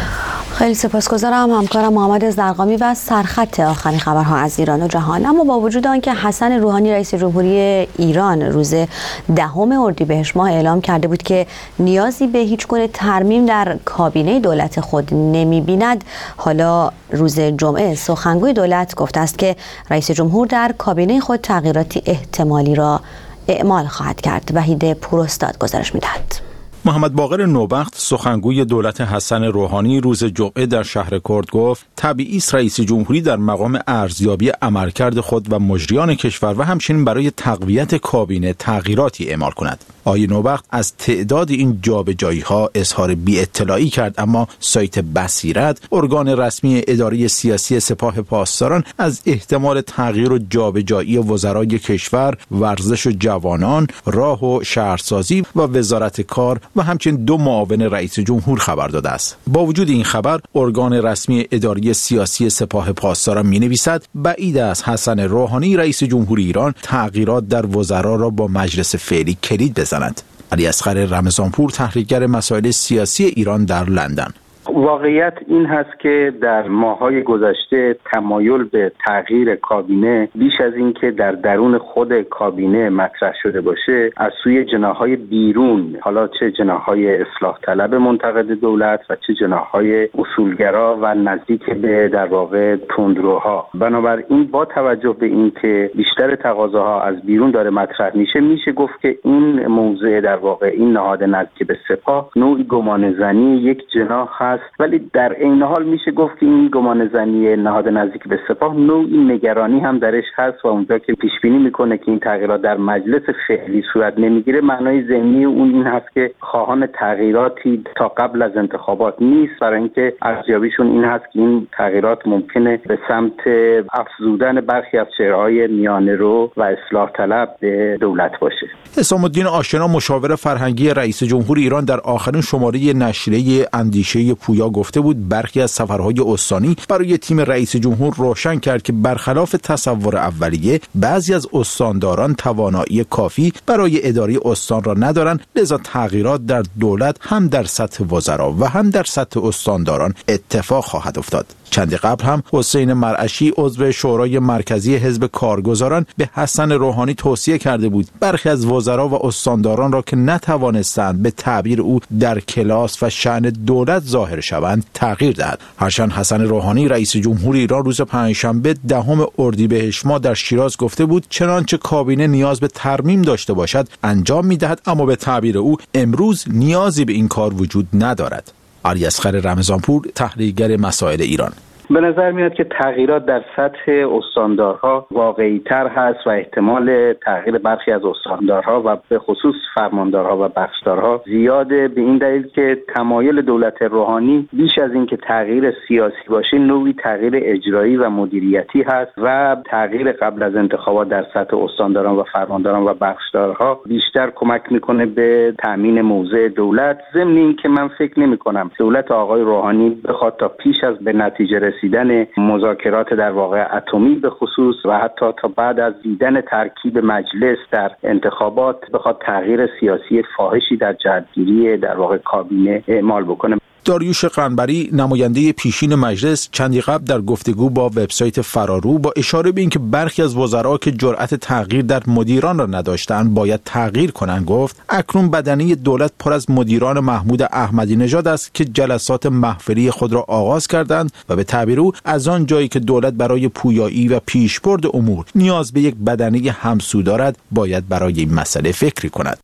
خیلی سپاسگزارم همکارم محمد زرقامی و سرخط آخرین خبرها از ایران و جهان. اما با وجود آنکه حسن روحانی رئیس جمهوری ایران روز دهم اردیبهشت ماه اعلام کرده بود که نیازی به هیچ گونه ترمیم در کابینه دولت خود نمی‌بیند، حالا روز جمعه سخنگوی دولت گفته است که رئیس جمهور در کابینه خود تغییراتی احتمالی را اعمال خواهد کرد. وحید پوراستاد گزارش می‌دهد. محمد باقر نوبخت سخنگوی دولت حسن روحانی روز جمعه در شهر کرد گفت طبیعی است رئیس جمهوری در مقام ارزیابی عملکرد خود و مجریان کشور و همچنین برای تقویت کابینه تغییراتی اعمال کند. آقای نوبخت از تعداد این جابجایی‌ها اظهار بی‌اطلاعی کرد، اما سایت بصیرت ارگان رسمی اداره سیاسی سپاه پاسداران از احتمال تغییر و جابجایی وزرای کشور، ورزش و جوانان، راه و شهرسازی و وزارت کار و همچنین دو معاون رئیس جمهور خبر داده است. با وجود این خبر ارگان رسمی اداری سیاسی سپاه پاسداران می‌نویسد بعید است حسن روحانی رئیس جمهوری ایران تغییرات در وزرا را با مجلس فعلی کلید بزند. علی اصغر رمضانپور تحلیلگر مسائل سیاسی ایران در لندن: واقعیت این هست که در ماه‌های گذشته تمایل به تغییر کابینه بیش از این که در درون خود کابینه مطرح شده باشه از سوی جناح‌های بیرون، حالا چه جناح‌های اصلاح طلب منتقد دولت و چه جناح‌های اصولگرا و نزدیک به در واقع تندروها. بنابراین با توجه به این که بیشتر تقاضاها از بیرون داره مطرح میشه، میشه گفت که این موضع در واقع این نهاد نزدیک به سپاه نوعی گمانه‌زنی یک جناح هست، ولی در عین حال میشه گفت که این گمانه‌زنی نهاد نزدیک به سپاه نوعی نگرانی هم درش هست و اونجا که پیش بینی میکنه که این تغییرات در مجلس فعلی صورت نمیگیره، معنای ضمنی اون این هست که خواهان تغییراتی تا قبل از انتخابات نیست، برای اینکه ارزیابیشون این هست که این تغییرات ممکنه به سمت افزودن برخی از چهره‌های میانه‌رو و اصلاح طلب به دولت باشه. حسام الدین آشنا مشاور فرهنگی رئیس جمهور ایران در آخرین شماره نشریه اندیشه پویا گفته بود برخی از سفرهای استانی برای تیم رئیس جمهور روشن کرد که برخلاف تصور اولیه بعضی از استانداران توانایی کافی برای اداره استان را ندارند، لذا تغییرات در دولت هم در سطح وزرا و هم در سطح استانداران اتفاق خواهد افتاد. چندی قبل هم حسین مرعشی عضو شورای مرکزی حزب کارگزاران به حسن روحانی توصیه کرده بود برخی از وزرا و استانداران را که نتوانستند به تعبیر او در کلاس و شأن دولت ظاهر شوند تغییر دهد. هرچند حسن روحانی رئیس جمهور ایران روز پنجشنبه دهم اردیبهشت ماه در شیراز گفته بود چنانچه کابینه نیاز به ترمیم داشته باشد انجام می‌دهد، اما به تعبیر او امروز نیازی به این کار وجود ندارد. علی اصغر رمضانپور، تحلیلگر مسائل ایران: به نظر میاد که تغییرات در سطح استاندارها واقعی تر هست و احتمال تغییر برخی از استاندارها و به خصوص فرماندارها و بخشدارها زیاده، به این دلیل که تمایل دولت روحانی بیش از این که تغییر سیاسی باشه نوعی تغییر اجرایی و مدیریتی هست و تغییر قبل از انتخابات در سطح استانداران و فرمانداران و بخشدارها بیشتر کمک میکنه به تامین موضع دولت. ضمن این که من فکر نمی کنم دولت آقای روحانی بخواد تا پیش از به نتیجه رسیدن مذاکرات در واقع اتمی به خصوص و حتی تا بعد از دیدن ترکیب مجلس در انتخابات بخواد تغییر سیاسی فاحشی در جهتگیری در واقع کابینه اعمال بکنه. داریوش قنبری، نماینده پیشین مجلس، چندی قبل در گفتگو با وبسایت فرارو با اشاره به اینکه برخی از وزرا که جرأت تغییر در مدیران را نداشتند باید تغییر کنند گفت اکنون بدنه دولت پر از مدیران محمود احمدی نژاد است که جلسات محفلی خود را آغاز کردند و به تعبیر او از آن جایی که دولت برای پویایی و پیشبرد امور نیاز به یک بدنه همسو دارد باید برای این مسئله فکری کند.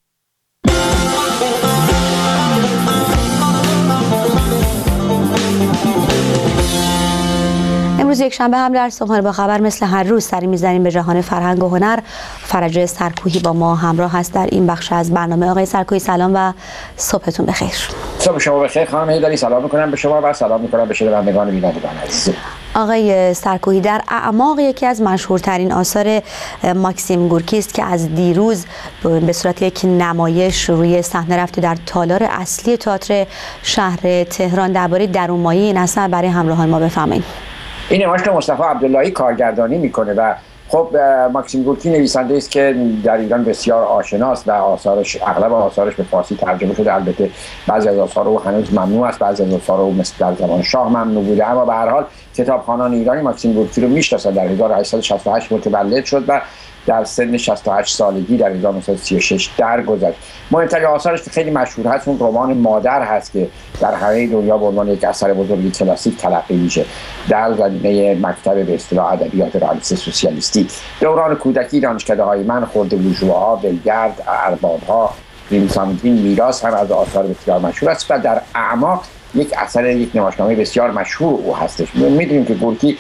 امروز یک شنبه هم در صبحانه با خبر مثل هر روز سری میزنیم به جهان فرهنگ و هنر. فرج سرکوهی با ما همراه هست در این بخش از برنامه. آقای سرکوهی سلام و صبحتون بخیر. صبح شما بخیر خانم هیدری، سلام میکنم به شما و سلام میکنم به شنوندگان بینندگان عزیز. آقای سرکوهی، در اعماق یکی از مشهورترین آثار ماکسیم گورکی است که از دیروز به صورت یک نمایش روی صحنه رفته در تالار اصلی تئاتر شهر تهران. درباره درونمایه این اثر برای همراهان ما بفرمایید. این نمایش رو مصطفی عبداللهی کارگردانی میکنه و خب ماکسیم گورکی نویسنده است که در ایران بسیار آشناست و آثارش اغلب آثارش به فارسی ترجمه شده. البته بعضی از آثار او هنوز ممنوع است، بعضی از آثار او مثل در زمان شاه ممنوع بوده، اما به هر حال کتابخوانان ایرانی ماکسیم گورکی رو میشناسند. در هزار و هشتصد و شصت و هشت متولد شد و در سن شصت و هشت سالگی در هزار و نهصد و سی و شش درگذشت. مهمترین آثارش که خیلی مشهور هست اون رمان مادر هست که در همه دنیا به عنوان یک اثر بزرگ کلاسیک تلقی میشه در زمینه مکتب به اصطلاح ادبیات رئالیسم سوسیالیستی. دوران کودکی، دانشکده‌های من، خرد بورژواها، ولگرد، ارباب‌ها، ریمسامدین، میراث هم از آثار بسیار مشهور است و در اعماق یک اثر یک نمایشنامه بسیار مشهور او هستش. می‌دونیم که گورکی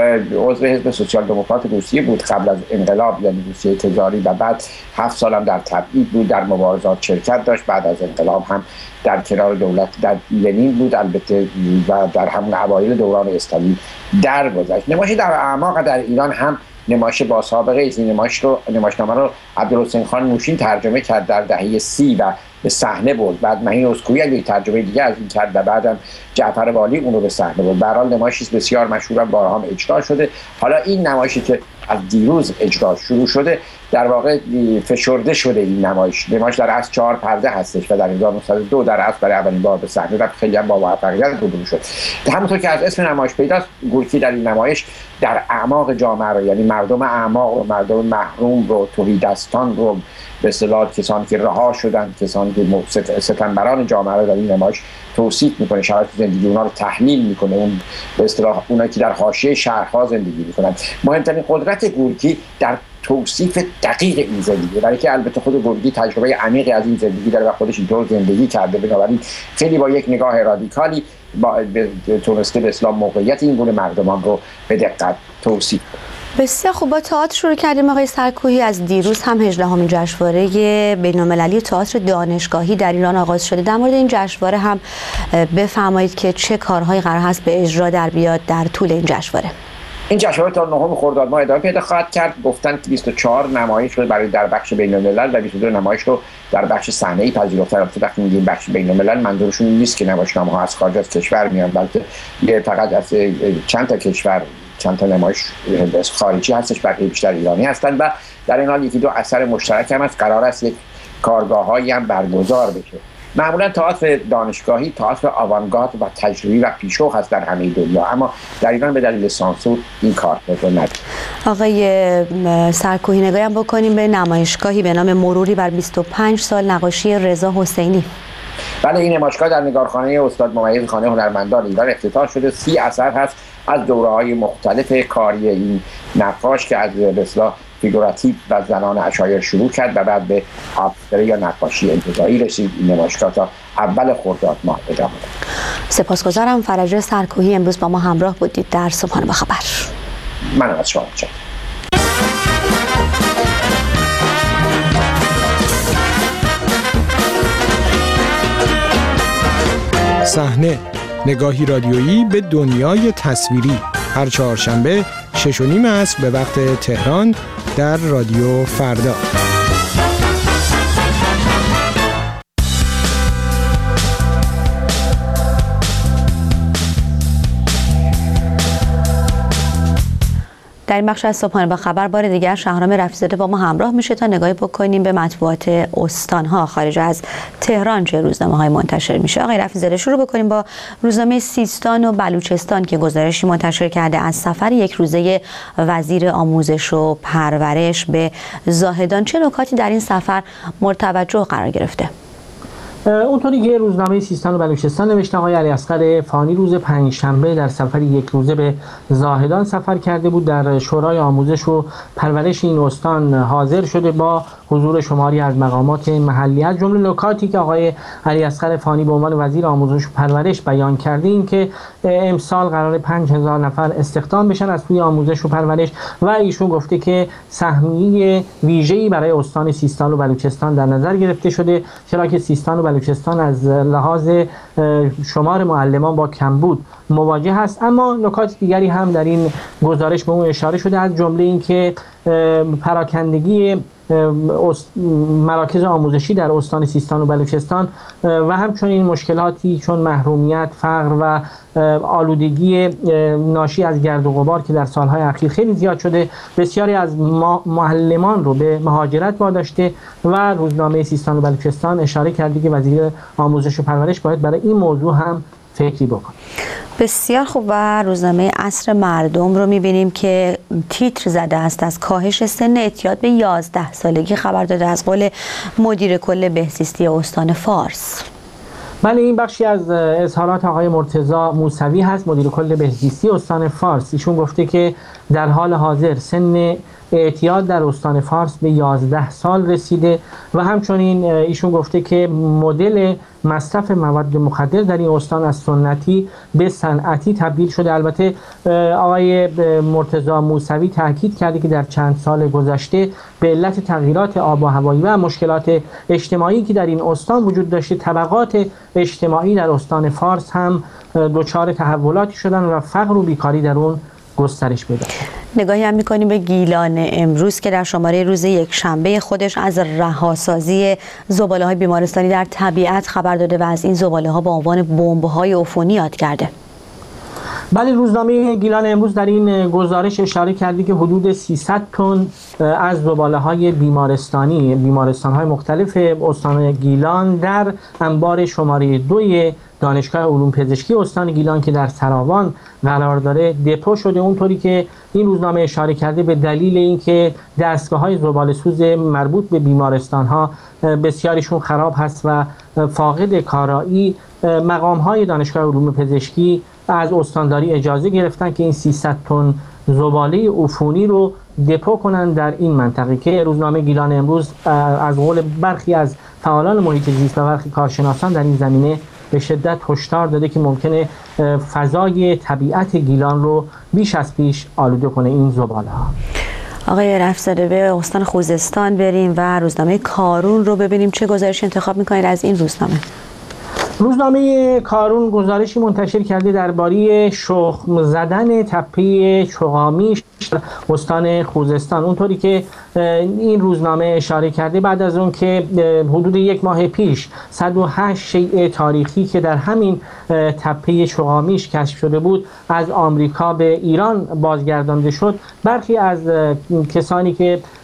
عضو حزب سوسیال دموکرات روسیه بود قبل از انقلاب، یعنی روسیه تزاری، و بعد هفت سال هم در تبعید بود، در مبارزات شرکت داشت. بعد از انقلاب هم در کنار دولت در لنین بود البته و در همون اوایل دوران استالین درگذشت. نمایش در اعماق در ایران هم نمایش با سابقه است. این نمایش رو نمایشنامه رو عبدالحسین خان نوشین ترجمه کرد در دهه سی و به صحنه برد. بعد مهین اسکویی یک ترجمه دیگه از این کرد و بعدم جعفر والی اون رو به صحنه برد. به هر حال نمایشی بسیار مشهور، بارها هم اجرا شده. حالا این نمایشی که از دیروز اجرا شروع شده در واقع فشرده شده. این نمایش نمایش در اصل چهار پرده هستش و در هزار و نهصد و دو در اصل برای اولین بار به صحنه رفت، خیلی هم با موفقیت روبرو شد. همونطور که از اسم نمایش پیداست، گورکی در این نمایش در اعماق جامعه رو، یعنی مردم اعماق رو، مردم محروم رو، تهیدستان رو، به اصطلاح کسانی که رها شدن، کسانی که ستمبران جامعه رو در این نمایش توصیف میکنه، شرایط زندگی اونها رو تحلیل میکنه، اون به اصطلاح اونایی که در حاشیه شهرها زندگی میکنن. مهمترین قدرت گورکی در توصیف دقیق این زندگی، برای که البته خود گورکی تجربه عمیقی از این زندگی داره و خودش اینطور زندگی کرده، بنابراین خیلی با یک نگاه رادیکالی با تونسته به اسلام موقعیت این گونه مردمان رو به دقت توصیف. بسیار خوب، با تئاتر شروع کردیم آقای سرکوهی. از دیروز هم هجدهمین جشنواره بین‌المللی تئاتر دانشگاهی در ایران آغاز شده. در مورد این جشنواره هم بفرمایید که چه کارهایی قرار هست به اجرا در بیاد در طول این جشنواره. این جشنواره تا نهم خرداد ماه ادامه پیدا خواهد کرد. گفتن که بیست و چهار نمایش رو برای در بخش بین‌الملل و بیست و دو نمایش رو در بخش صحنه‌ای پذیرفته. البته وقتی میگیم بخش بین‌الملل منظورشون این نیست که نمایشنامه‌ها از خارج از کشور میان، بلکه فقط از چند تا کشور چند تا نمایش خارجی هستش، بقیه بیشتر ایرانی هستند و در این حال یکی دو اثر مشترک هم هست. قرار است یک کارگاه‌هایی هم برگزار بشه. معمولا تئاتر دانشگاهی تئاتر آوانگارد و تجربی و پیشرو هست در همه دنیا، اما در ایران به دلیل سانسور این کار رو نداره. آقای سرکوهی، نگاهی هم بکنیم به نمایشگاهی به نام مروری بر بیست و پنج سال نقاشی رضا حسینی. بله، این نمایشگاه در نگارخانه استاد ممیز خانه هنرمندان ایران افتتاح شده. سی اثر هست از دوره‌های مختلف کاری این نقاش که از اصطلاح فیگوراتیو و زنان عشایر شروع کرد و بعد به ابستره یا نقاشی انتزاعی رسید. این نمایشگاه تا اول خرداد ماه ادامه دارد. سپاسگزارم. فرجه سرکوهی امروز با ما همراه بودید در صبحانه با خبر. منم از شما متشکرم. صحنه، نگاهی رادیویی به دنیای تصویری، هر چهارشنبه شش و نیم عصر به وقت تهران در رادیو فردا. در این بخش از صبحانه با خبر بار دیگر شهرام رفیع‌زاده با ما همراه میشه تا نگاهی بکنیم به مطبوعات استان‌ها خارج از تهران چه روزنامه‌های منتشر میشه. آقای رفیع‌زاده، شروع بکنیم با روزنامه سیستان و بلوچستان که گزارشی منتشر کرده از سفر یک روزه وزیر آموزش و پرورش به زاهدان. چه نکاتی در این سفر مورد توجه قرار گرفته؟ اونطوری که روزنامه سیستان و بلوچستان نوشته، آقای علیاصغر فانی روز پنجشنبه در سفر یک روزه به زاهدان سفر کرده بود. در شورای آموزش و پرورش این استان حاضر شده با حضور شماری از مقامات محلی. از جمله نکاتی که آقای علیاصغر فانی به عنوان وزیر آموزش و پرورش بیان کرده این که امسال قرار پنج هزار نفر استخدام بشن از سوی آموزش و پرورش و ایشون گفته که سهمیه ویژه‌ای برای استان سیستان و بلوچستان در نظر گرفته شده، چرا که سیستان و بلوچستان از لحاظ شمار معلمان با کمبود مواجه هست. اما نکات دیگری هم در این گزارش به اون اشاره شده، از جمله این که پراکندگی مراکز آموزشی در استان سیستان و بلوچستان و همچنین مشکلاتی چون محرومیت، فقر و آلودگی ناشی از گرد و غبار که در سالهای اخیر خیلی زیاد شده بسیاری از معلمان رو به مهاجرت واداشته و روزنامه سیستان و بلوچستان اشاره کرده که وزیر آموزش و پرورش باید برای این موضوع هم فکری بکن. بسیار خوب. و روزنامه عصر مردم رو می‌بینیم که تیتر زده است از کاهش سن اعتیاد به یازده سالگی خبر داده از قول مدیر کل بهزیستی استان فارس. بله، این بخشی از اظهارات آقای مرتضی موسوی هست، مدیر کل بهزیستی استان فارس. ایشون گفته که در حال حاضر سن اعتیاد در استان فارس به یازده سال رسیده و همچنین ایشون گفته که مدل مصرف مواد مخدر در این استان از سنتی به صنعتی تبدیل شده. البته آقای مرتضی موسوی تاکید کرده که در چند سال گذشته به علت تغییرات آب و هوایی و مشکلات اجتماعی که در این استان وجود داشته، طبقات اجتماعی در استان فارس هم دچار تحولاتی شدن و فقر و بیکاری در اون گسترش پیدا کرد. نگاهی هم می‌کنیم به گیلان امروز که در شماره روز یک شنبه خودش از رهاسازی زباله‌های بیمارستانی در طبیعت خبر داده و از این زباله‌ها با عنوان بمب‌های عفونی یاد کرده. بله، روزنامه گیلان امروز در این گزارش اشاره کردی که حدود سیصد تن از زباله‌های بیمارستانی بیمارستان‌های مختلف استان گیلان در انبار شماره دوی دانشگاه علوم پزشکی استان گیلان که در سراوان قرار داره دپو شده. اونطوری که این روزنامه اشاره کرده به دلیل اینکه دستگاه‌های زباله‌سوز مربوط به بیمارستان‌ها بسیاریشون خراب هست و فاقد کارایی، مقام‌های دانشگاه علوم پزشکی از استانداری اجازه گرفتن که این سیصد تن زباله عفونی رو دپو کنن در این منطقه که روزنامه گیلان امروز از قول برخی از فعالان محیط زیست و برخی کارشناسان در این زمینه به شدت هشدار داده که ممکنه فضای طبیعت گیلان رو بیش از پیش آلوده کنه این زباله ها. آقای رفیع‌زاده، به استان خوزستان بریم و روزنامه کارون رو ببینیم چه گزارشی انتخاب میکنید از این روزنامه. روزنامه کارون گزارشی منتشر کرده درباره شخم زدن تپه چغامیش استان خوزستان. اونطوری که این روزنامه اشاره کرده بعد از اون که حدود یک ماه پیش صد و هشت شیء تاریخی که در همین تپه چغامیش کشف شده بود از آمریکا به ایران بازگردانده شد، برخی از کسانی که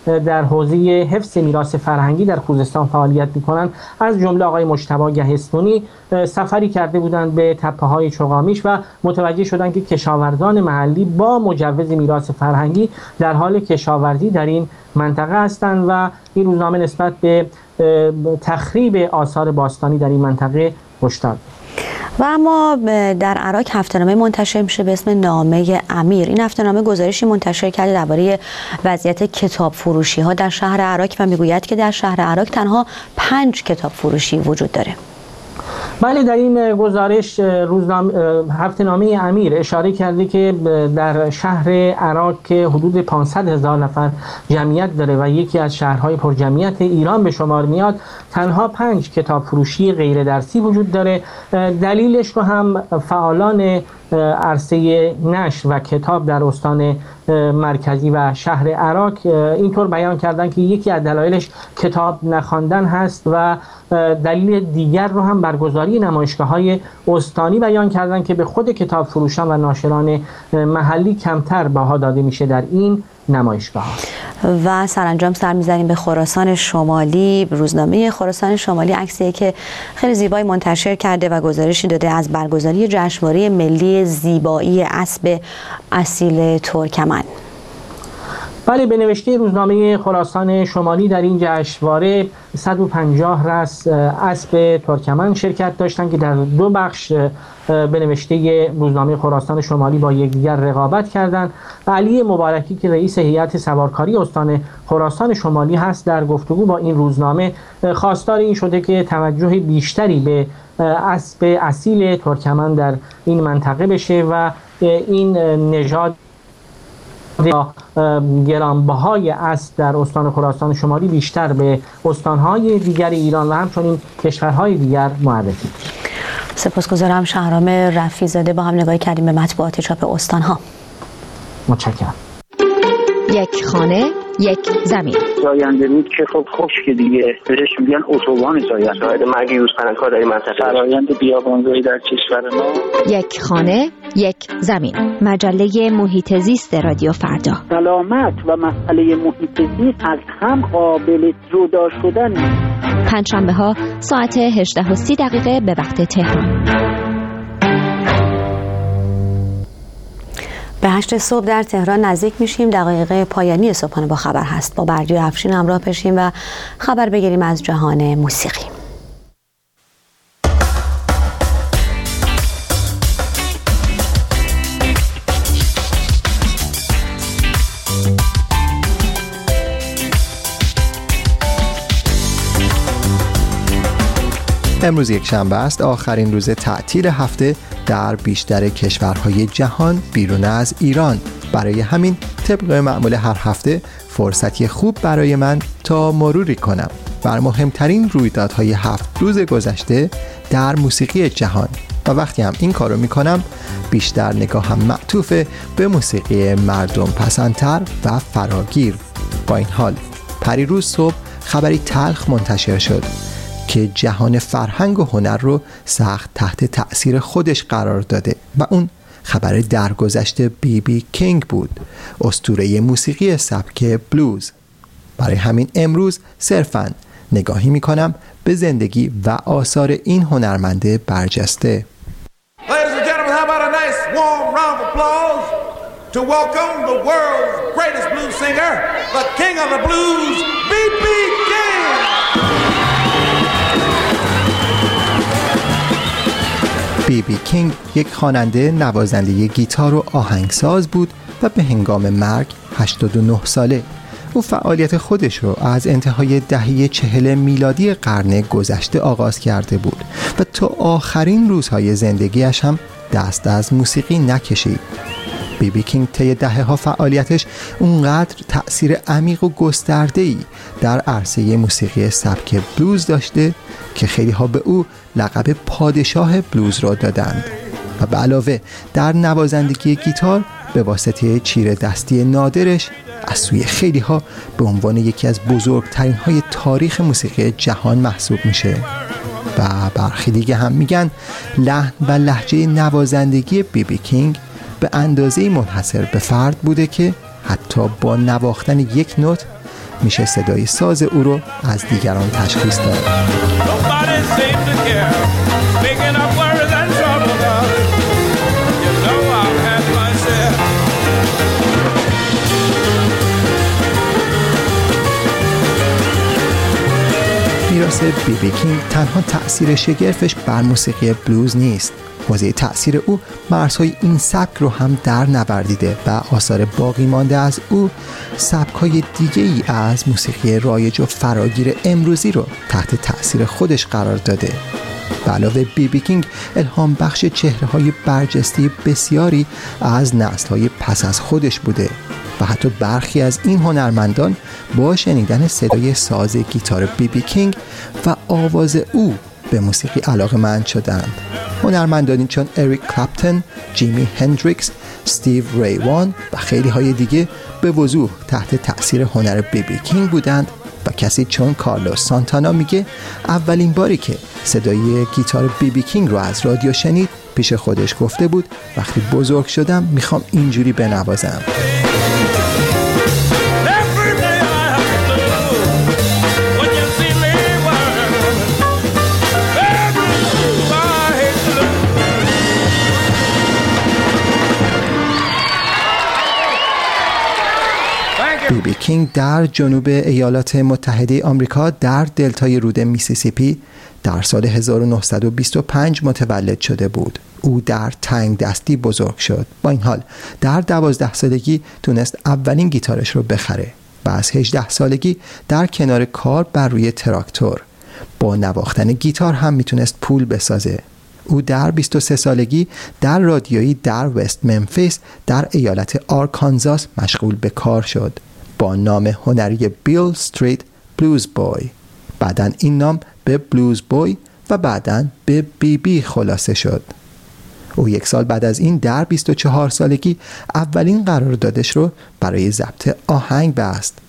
در حوزه حفظ میراث فرهنگی در خوزستان فعالیت میکنند، از جمله آقای مجتبی گهستونی سفری کرده بودند به تپه‌های چوغامیش و متوجه شدند که کشاورزان محلی با مجوز میراث فرهنگی در حال کشاورزی در این منطقه هستند و این روزنامه نسبت به تخریب آثار باستانی در این منطقه هشدار. و اما در عراق هفته‌نامه منتشر میشه به اسم نامه امیر. این هفته‌نامه گزارشی منتشر کرده درباره وضعیت کتاب فروشی ها در شهر عراق و میگوید که در شهر عراق تنها پنج کتاب فروشی وجود داره. بله، در این گزارش روزنامه هفته‌نامه امیر اشاره کرده که در شهر عراق که حدود پانصد هزار نفر جمعیت داره و یکی از شهرهای پرجمعیت ایران به شمار میاد، تنها پنج کتاب فروشی غیر درسی وجود داره. دلیلش رو هم فعالان عرصه نشر و کتاب در استان مرکزی و شهر عراق اینطور بیان کردن که یکی از دلایلش کتاب نخواندن هست و دلیل دیگر رو هم برگزاری نمایشگاه‌های استانی بیان کردن که به خود کتاب فروشان و ناشران محلی کمتر بها داده میشه در این نمایشگاه. و سرانجام سر میزنیم به خراسان شمالی. روزنامه خراسان شمالی عکسی که خیلی زیبایی منتشر کرده و گزارشی داده از برگزاری جشنواره ملی زیبایی اسب اصیل ترکمن. بله، به نوشته روزنامه خراسان شمالی در این جشنواره صد و پنجاه رأس اسب ترکمن شرکت داشتند که در دو بخش به نوشته روزنامه خراسان شمالی با یکدیگر رقابت کردند. علی مبارکی که رئیس هیئت سوارکاری استان خراسان شمالی هست در گفتگو با این روزنامه خواستار این شده که توجه بیشتری به اسب اصیل ترکمن در این منطقه بشه و این نژاد گرانبهای اسب در استان خراسان شمالی بیشتر به استانهای دیگر ایران و همچنین کشورهای دیگر معرفی. سپاسگزارم. شهرام رفیع‌زاده با هم نگاهی کردیم به مطبوعات چاپ استانها. متشکرم. یک خانه یک زمین. زاینده رود که خب خشک دیگه، بهش میگن اتوبان زاینده. شاهد مرگ یوز پلنگ‌ها در این منطقه. فرآیند بیابانزایی در کشور ما. یک خانه یک زمین. مجله محیط زیست رادیو فردا. سلامت و مسئله محیط زیست از هم قابل جدا شدن. پنجشنبه ها ساعت هجده و سی دقیقه به وقت تهران. به هشت صبح در تهران نزدیک میشیم. دقایق پایانی صبحانه با خبر هست. با بردی افشین همراه بشیم و خبر بگیریم از جهان موسیقی. امروز یک شنبه است، آخرین روز تعطیل هفته در بیشتر کشورهای جهان بیرون از ایران. برای همین طبق معمول هر هفته فرصتی خوب برای من تا مروری کنم بر مهمترین رویدادهای هفت روز گذشته در موسیقی جهان و وقتی هم این کارو میکنم بیشتر نگاهم معطوف به موسیقی مردم پسندتر و فراگیر. با این حال پریروز صبح خبری تلخ منتشر شد که جهان فرهنگ و هنر رو سخت تحت تأثیر خودش قرار داده و اون خبر درگذشت بی بی کینگ بود، اسطوره موسیقی سبک بلوز. برای همین امروز صرفاً نگاهی میکنم به زندگی و آثار این هنرمند برجسته. Ladies and gentlemen, how about a nice warm round of applause to welcome the world's greatest blues singer, the king of the blues, بی بی King. بی بی کینگ یک خواننده، نوازنده گیتار و آهنگساز بود و به هنگام مرگ هشتاد و نه ساله. او فعالیت خودش رو از انتهای دهه چهل میلادی قرن گذشته آغاز کرده بود و تا آخرین روزهای زندگیش هم دست از موسیقی نکشید. بی بی کینگ طی دهه‌ها فعالیتش اونقدر تأثیر عمیق و گسترده‌ای در عرصه موسیقی سبک بلوز داشته که خیلی‌ها به او لقب پادشاه بلوز را دادند و به علاوه در نوازندگی گیتار به واسطه چیره دستی نادرش از سوی خیلی‌ها به عنوان یکی از بزرگترین های تاریخ موسیقی جهان محسوب میشه و برخی دیگه هم میگن لحن و لهجه نوازندگی بی بی کینگ به اندازه‌ای منحصر به فرد بوده که حتی با نواختن یک نوت میشه صدای ساز او رو از دیگران تشخیص داد. میراث بی بی کینگ تنها تأثیر شگرفش بر موسیقی بلوز نیست. حوزه تأثیر او مرزهای این سبک رو هم در نوردیده و آثار باقی مانده از او سبک‌های دیگه‌ای از موسیقی رایج و فراگیر امروزی رو تحت تأثیر خودش قرار داده. به علاوه بی بی کینگ الهام بخش چهره‌های برجسته بسیاری از نسل‌های پس از خودش بوده و حتی برخی از این هنرمندان با شنیدن صدای ساز گیتار بی بی کینگ و آواز او به موسیقی علاقه‌مند شدند. هنرمندانی چون اریک کلپتون، جیمی هندریکس، استیو ری وان و خیلی های دیگه به وضوح تحت تأثیر هنر بی بی کینگ بودند و کسی چون کارلوس سانتانا میگه اولین باری که صدای گیتار بی بی کینگ رو از رادیو شنید پیش خودش گفته بود وقتی بزرگ شدم میخوام اینجوری بنوازم. بی بی کینگ در جنوب ایالات متحده آمریکا در دلتای رود میسیسیپی در سال هزار و نهصد و بیست و پنج متولد شده بود. او در تنگ دستی بزرگ شد. با این حال در دوازده سالگی تونست اولین گیتارش رو بخره و از هجده سالگی در کنار کار بر روی تراکتور با نواختن گیتار هم میتونست پول بسازه. او در بیست و سه سالگی در رادیویی در وست ممفیس در ایالت آرکانزاس مشغول به کار شد با نام هنری بیل استریت بلوز بوی. بعداً این نام به بلوز بوی و بعداً به بی بی خلاصه شد. او یک سال بعد از این در بیست و چهار سالگی اولین قراردادش رو برای ضبط آهنگ بست.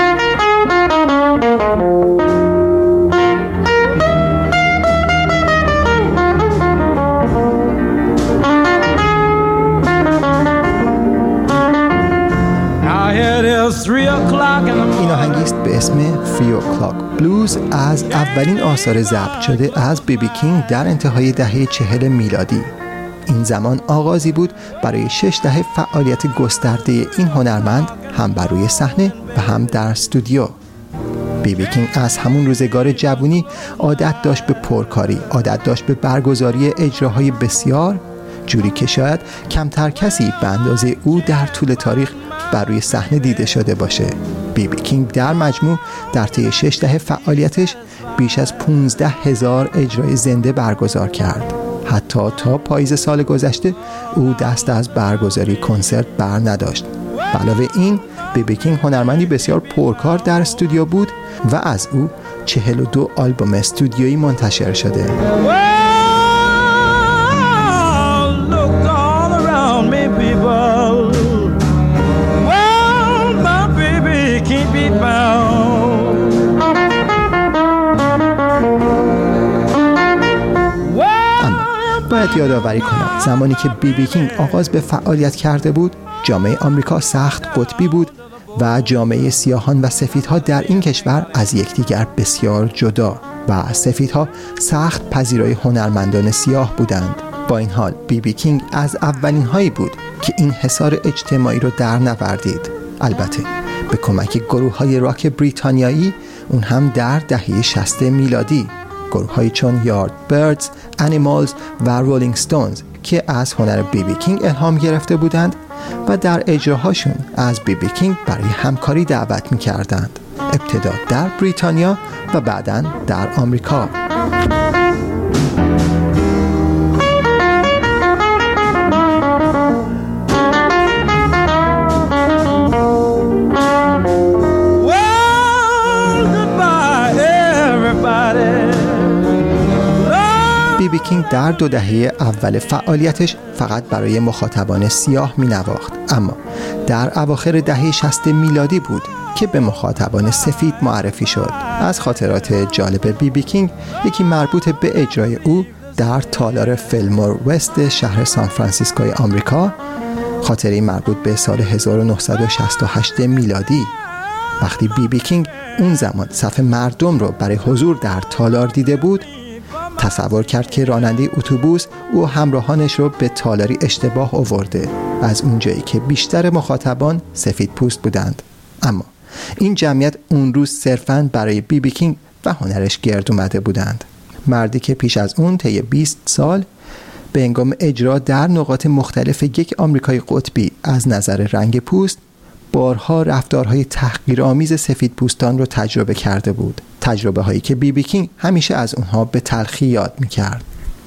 این آهنگی است به اسم Three O'Clock Blues از اولین آثار ضبط شده از بی بی کینگ در انتهای دهه چهل میلادی. این زمان آغازی بود برای شش دهه فعالیت گسترده این هنرمند هم بر روی صحنه و هم در استودیو. بی بی کینگ از همون روزگار جوانی عادت داشت به پرکاری، عادت داشت به برگزاری اجراهای بسیار، جوری که شاید کمتر کسی به اندازه او در طول تاریخ بر روی صحنه دیده شده باشه. بی بی کینگ در مجموع در طی شش دهه فعالیتش بیش از پانزده هزار اجرای زنده برگزار کرد. حتی تا پاییز سال گذشته او دست از برگزاری کنسرت بر نداشت. علاوه این بی بی کینگ هنرمندی بسیار پرکار در استودیو بود و از او چهل و دو آلبوم استودیویی منتشر شده. باید یادآوری کنم زمانی که بی بی کینگ آغاز به فعالیت کرده بود جامعه آمریکا سخت قطبی بود و جامعه سیاهان و سفیدها در این کشور از یکدیگر بسیار جدا و سفیدها سخت پذیرای هنرمندان سیاه بودند. با این حال بی بی کینگ از اولین هایی بود که این حصار اجتماعی رو در نوردید. البته به کمک گروه های راک بریتانیایی اون هم در دهه شصت میلادی، گروه های چون یارد بردز، انیمالز و رولینگ ستونز که از هنر بی بی کینگ الهام گرفته بودند و در اجراهاشون از بی بی کینگ برای همکاری دعوت می‌کردند. ابتدا در بریتانیا و بعداً در آمریکا. بی بی کینگ در دو دهه اول فعالیتش فقط برای مخاطبان سیاه می نواخت، اما در اواخر دهه شصت میلادی بود که به مخاطبان سفید معرفی شد. از خاطرات جالب بی بی کینگ یکی مربوط به اجرای او در تالار فیلمور وست شهر سان فرانسیسکوی آمریکا، خاطره مربوط به سال هزار و نهصد و شصت و هشت میلادی. وقتی بی بی کینگ اون زمان صف مردم رو برای حضور در تالار دیده بود، تصور کرد که راننده اتوبوس او همراهانش رو به تالاری اشتباه آورده از اونجایی که بیشتر مخاطبان سفید پوست بودند. اما این جمعیت اون روز صرفاً برای بی بی کینگ و هنرش گرد اومده بودند. مردی که پیش از اون طی بیست سال به هنگام اجرا در نقاط مختلف یک آمریکای قطبی از نظر رنگ پوست بارها رفتارهای تحقیرآمیز سفید پوستان رو تجربه کرده بود، تجربه هایی که بی بی کینگ همیشه از اونها به تلخی یاد میکرد.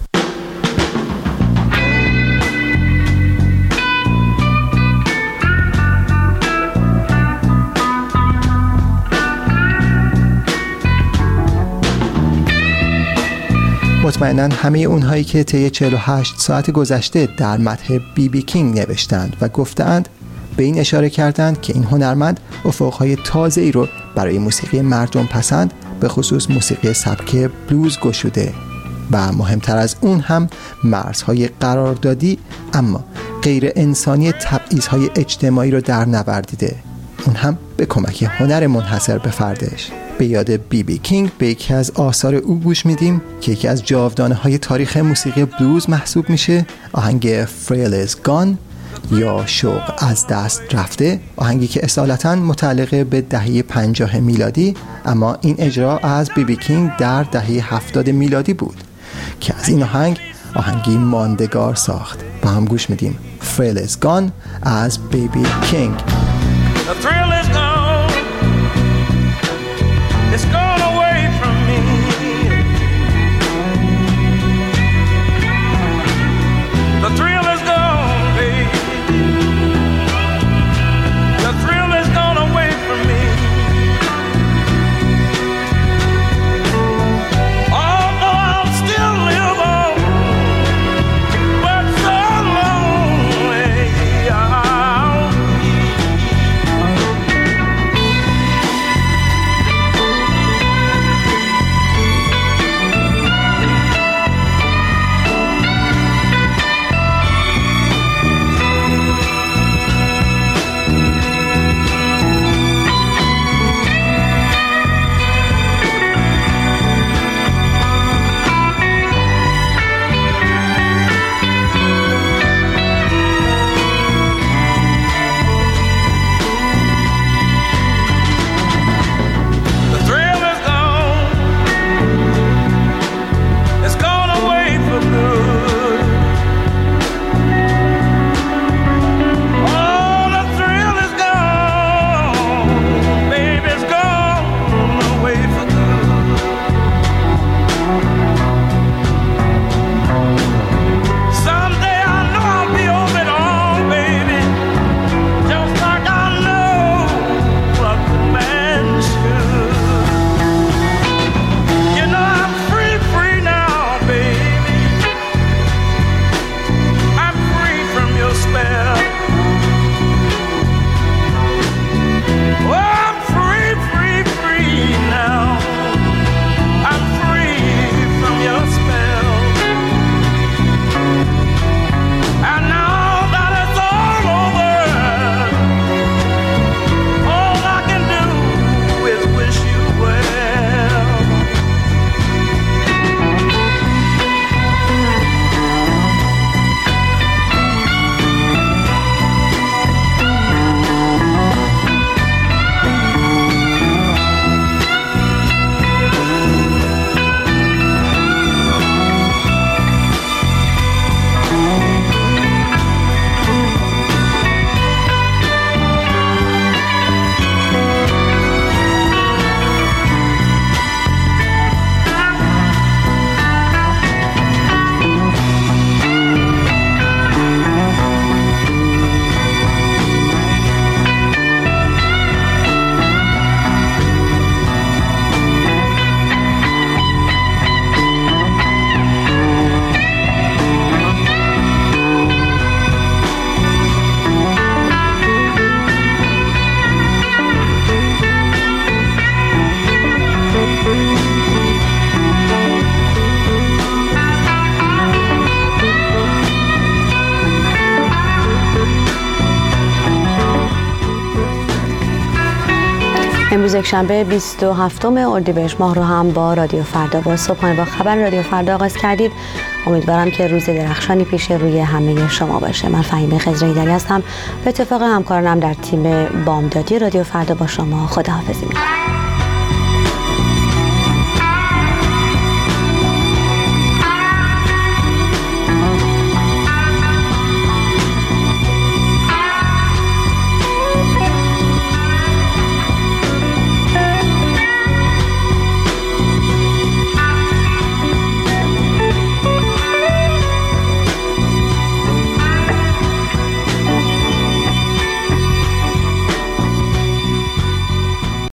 مطمئناً همه اونهایی که طی چهل و هشت ساعت گذشته در مدح بی بی کینگ نوشتند و گفتند به این اشاره کردند که این هنرمند افقهای تازه‌ای رو برای موسیقی مردم پسند به خصوص موسیقی سبک بلوز گشوده و مهمتر از اون هم مرزهای قراردادی اما غیر انسانی تبعیض‌های اجتماعی رو در نوردیده، اون هم به کمک هنر منحصر به فردش. به یاد بی بی کینگ به یکی از آثار او گوش میدیم که یکی از جاودانه‌های تاریخ موسیقی بلوز محسوب میشه، آهنگ Frail is Gone یا شوق از دست رفته، آهنگی که اصالتاً متعلق به دهه پنجاه میلادی اما این اجرا از بی بی کینگ در دهه هفتاد میلادی بود که از این آهنگ آهنگی ماندگار ساخت. با هم گوش میدیم Frail is Gone از بی بی کینگ. The thrill is gone, it's gone away from me. The thrill is gone, baby. The thrill is gone away from me. Although I'll still live on, but so lonely I'll be. امروز یک شنبه بیست و هفتم اردیبهشت ماه رو هم با رادیو فردا با صبحانه با خبر رادیو فردا آغاز کردید. امیدوارم که روز درخشانی پیش روی همه شما باشه. من فهیمه خضر هیدری هستم. به اتفاق همکارانم در تیم بامدادی رادیو فردا با شما خداحافظی می‌کنم.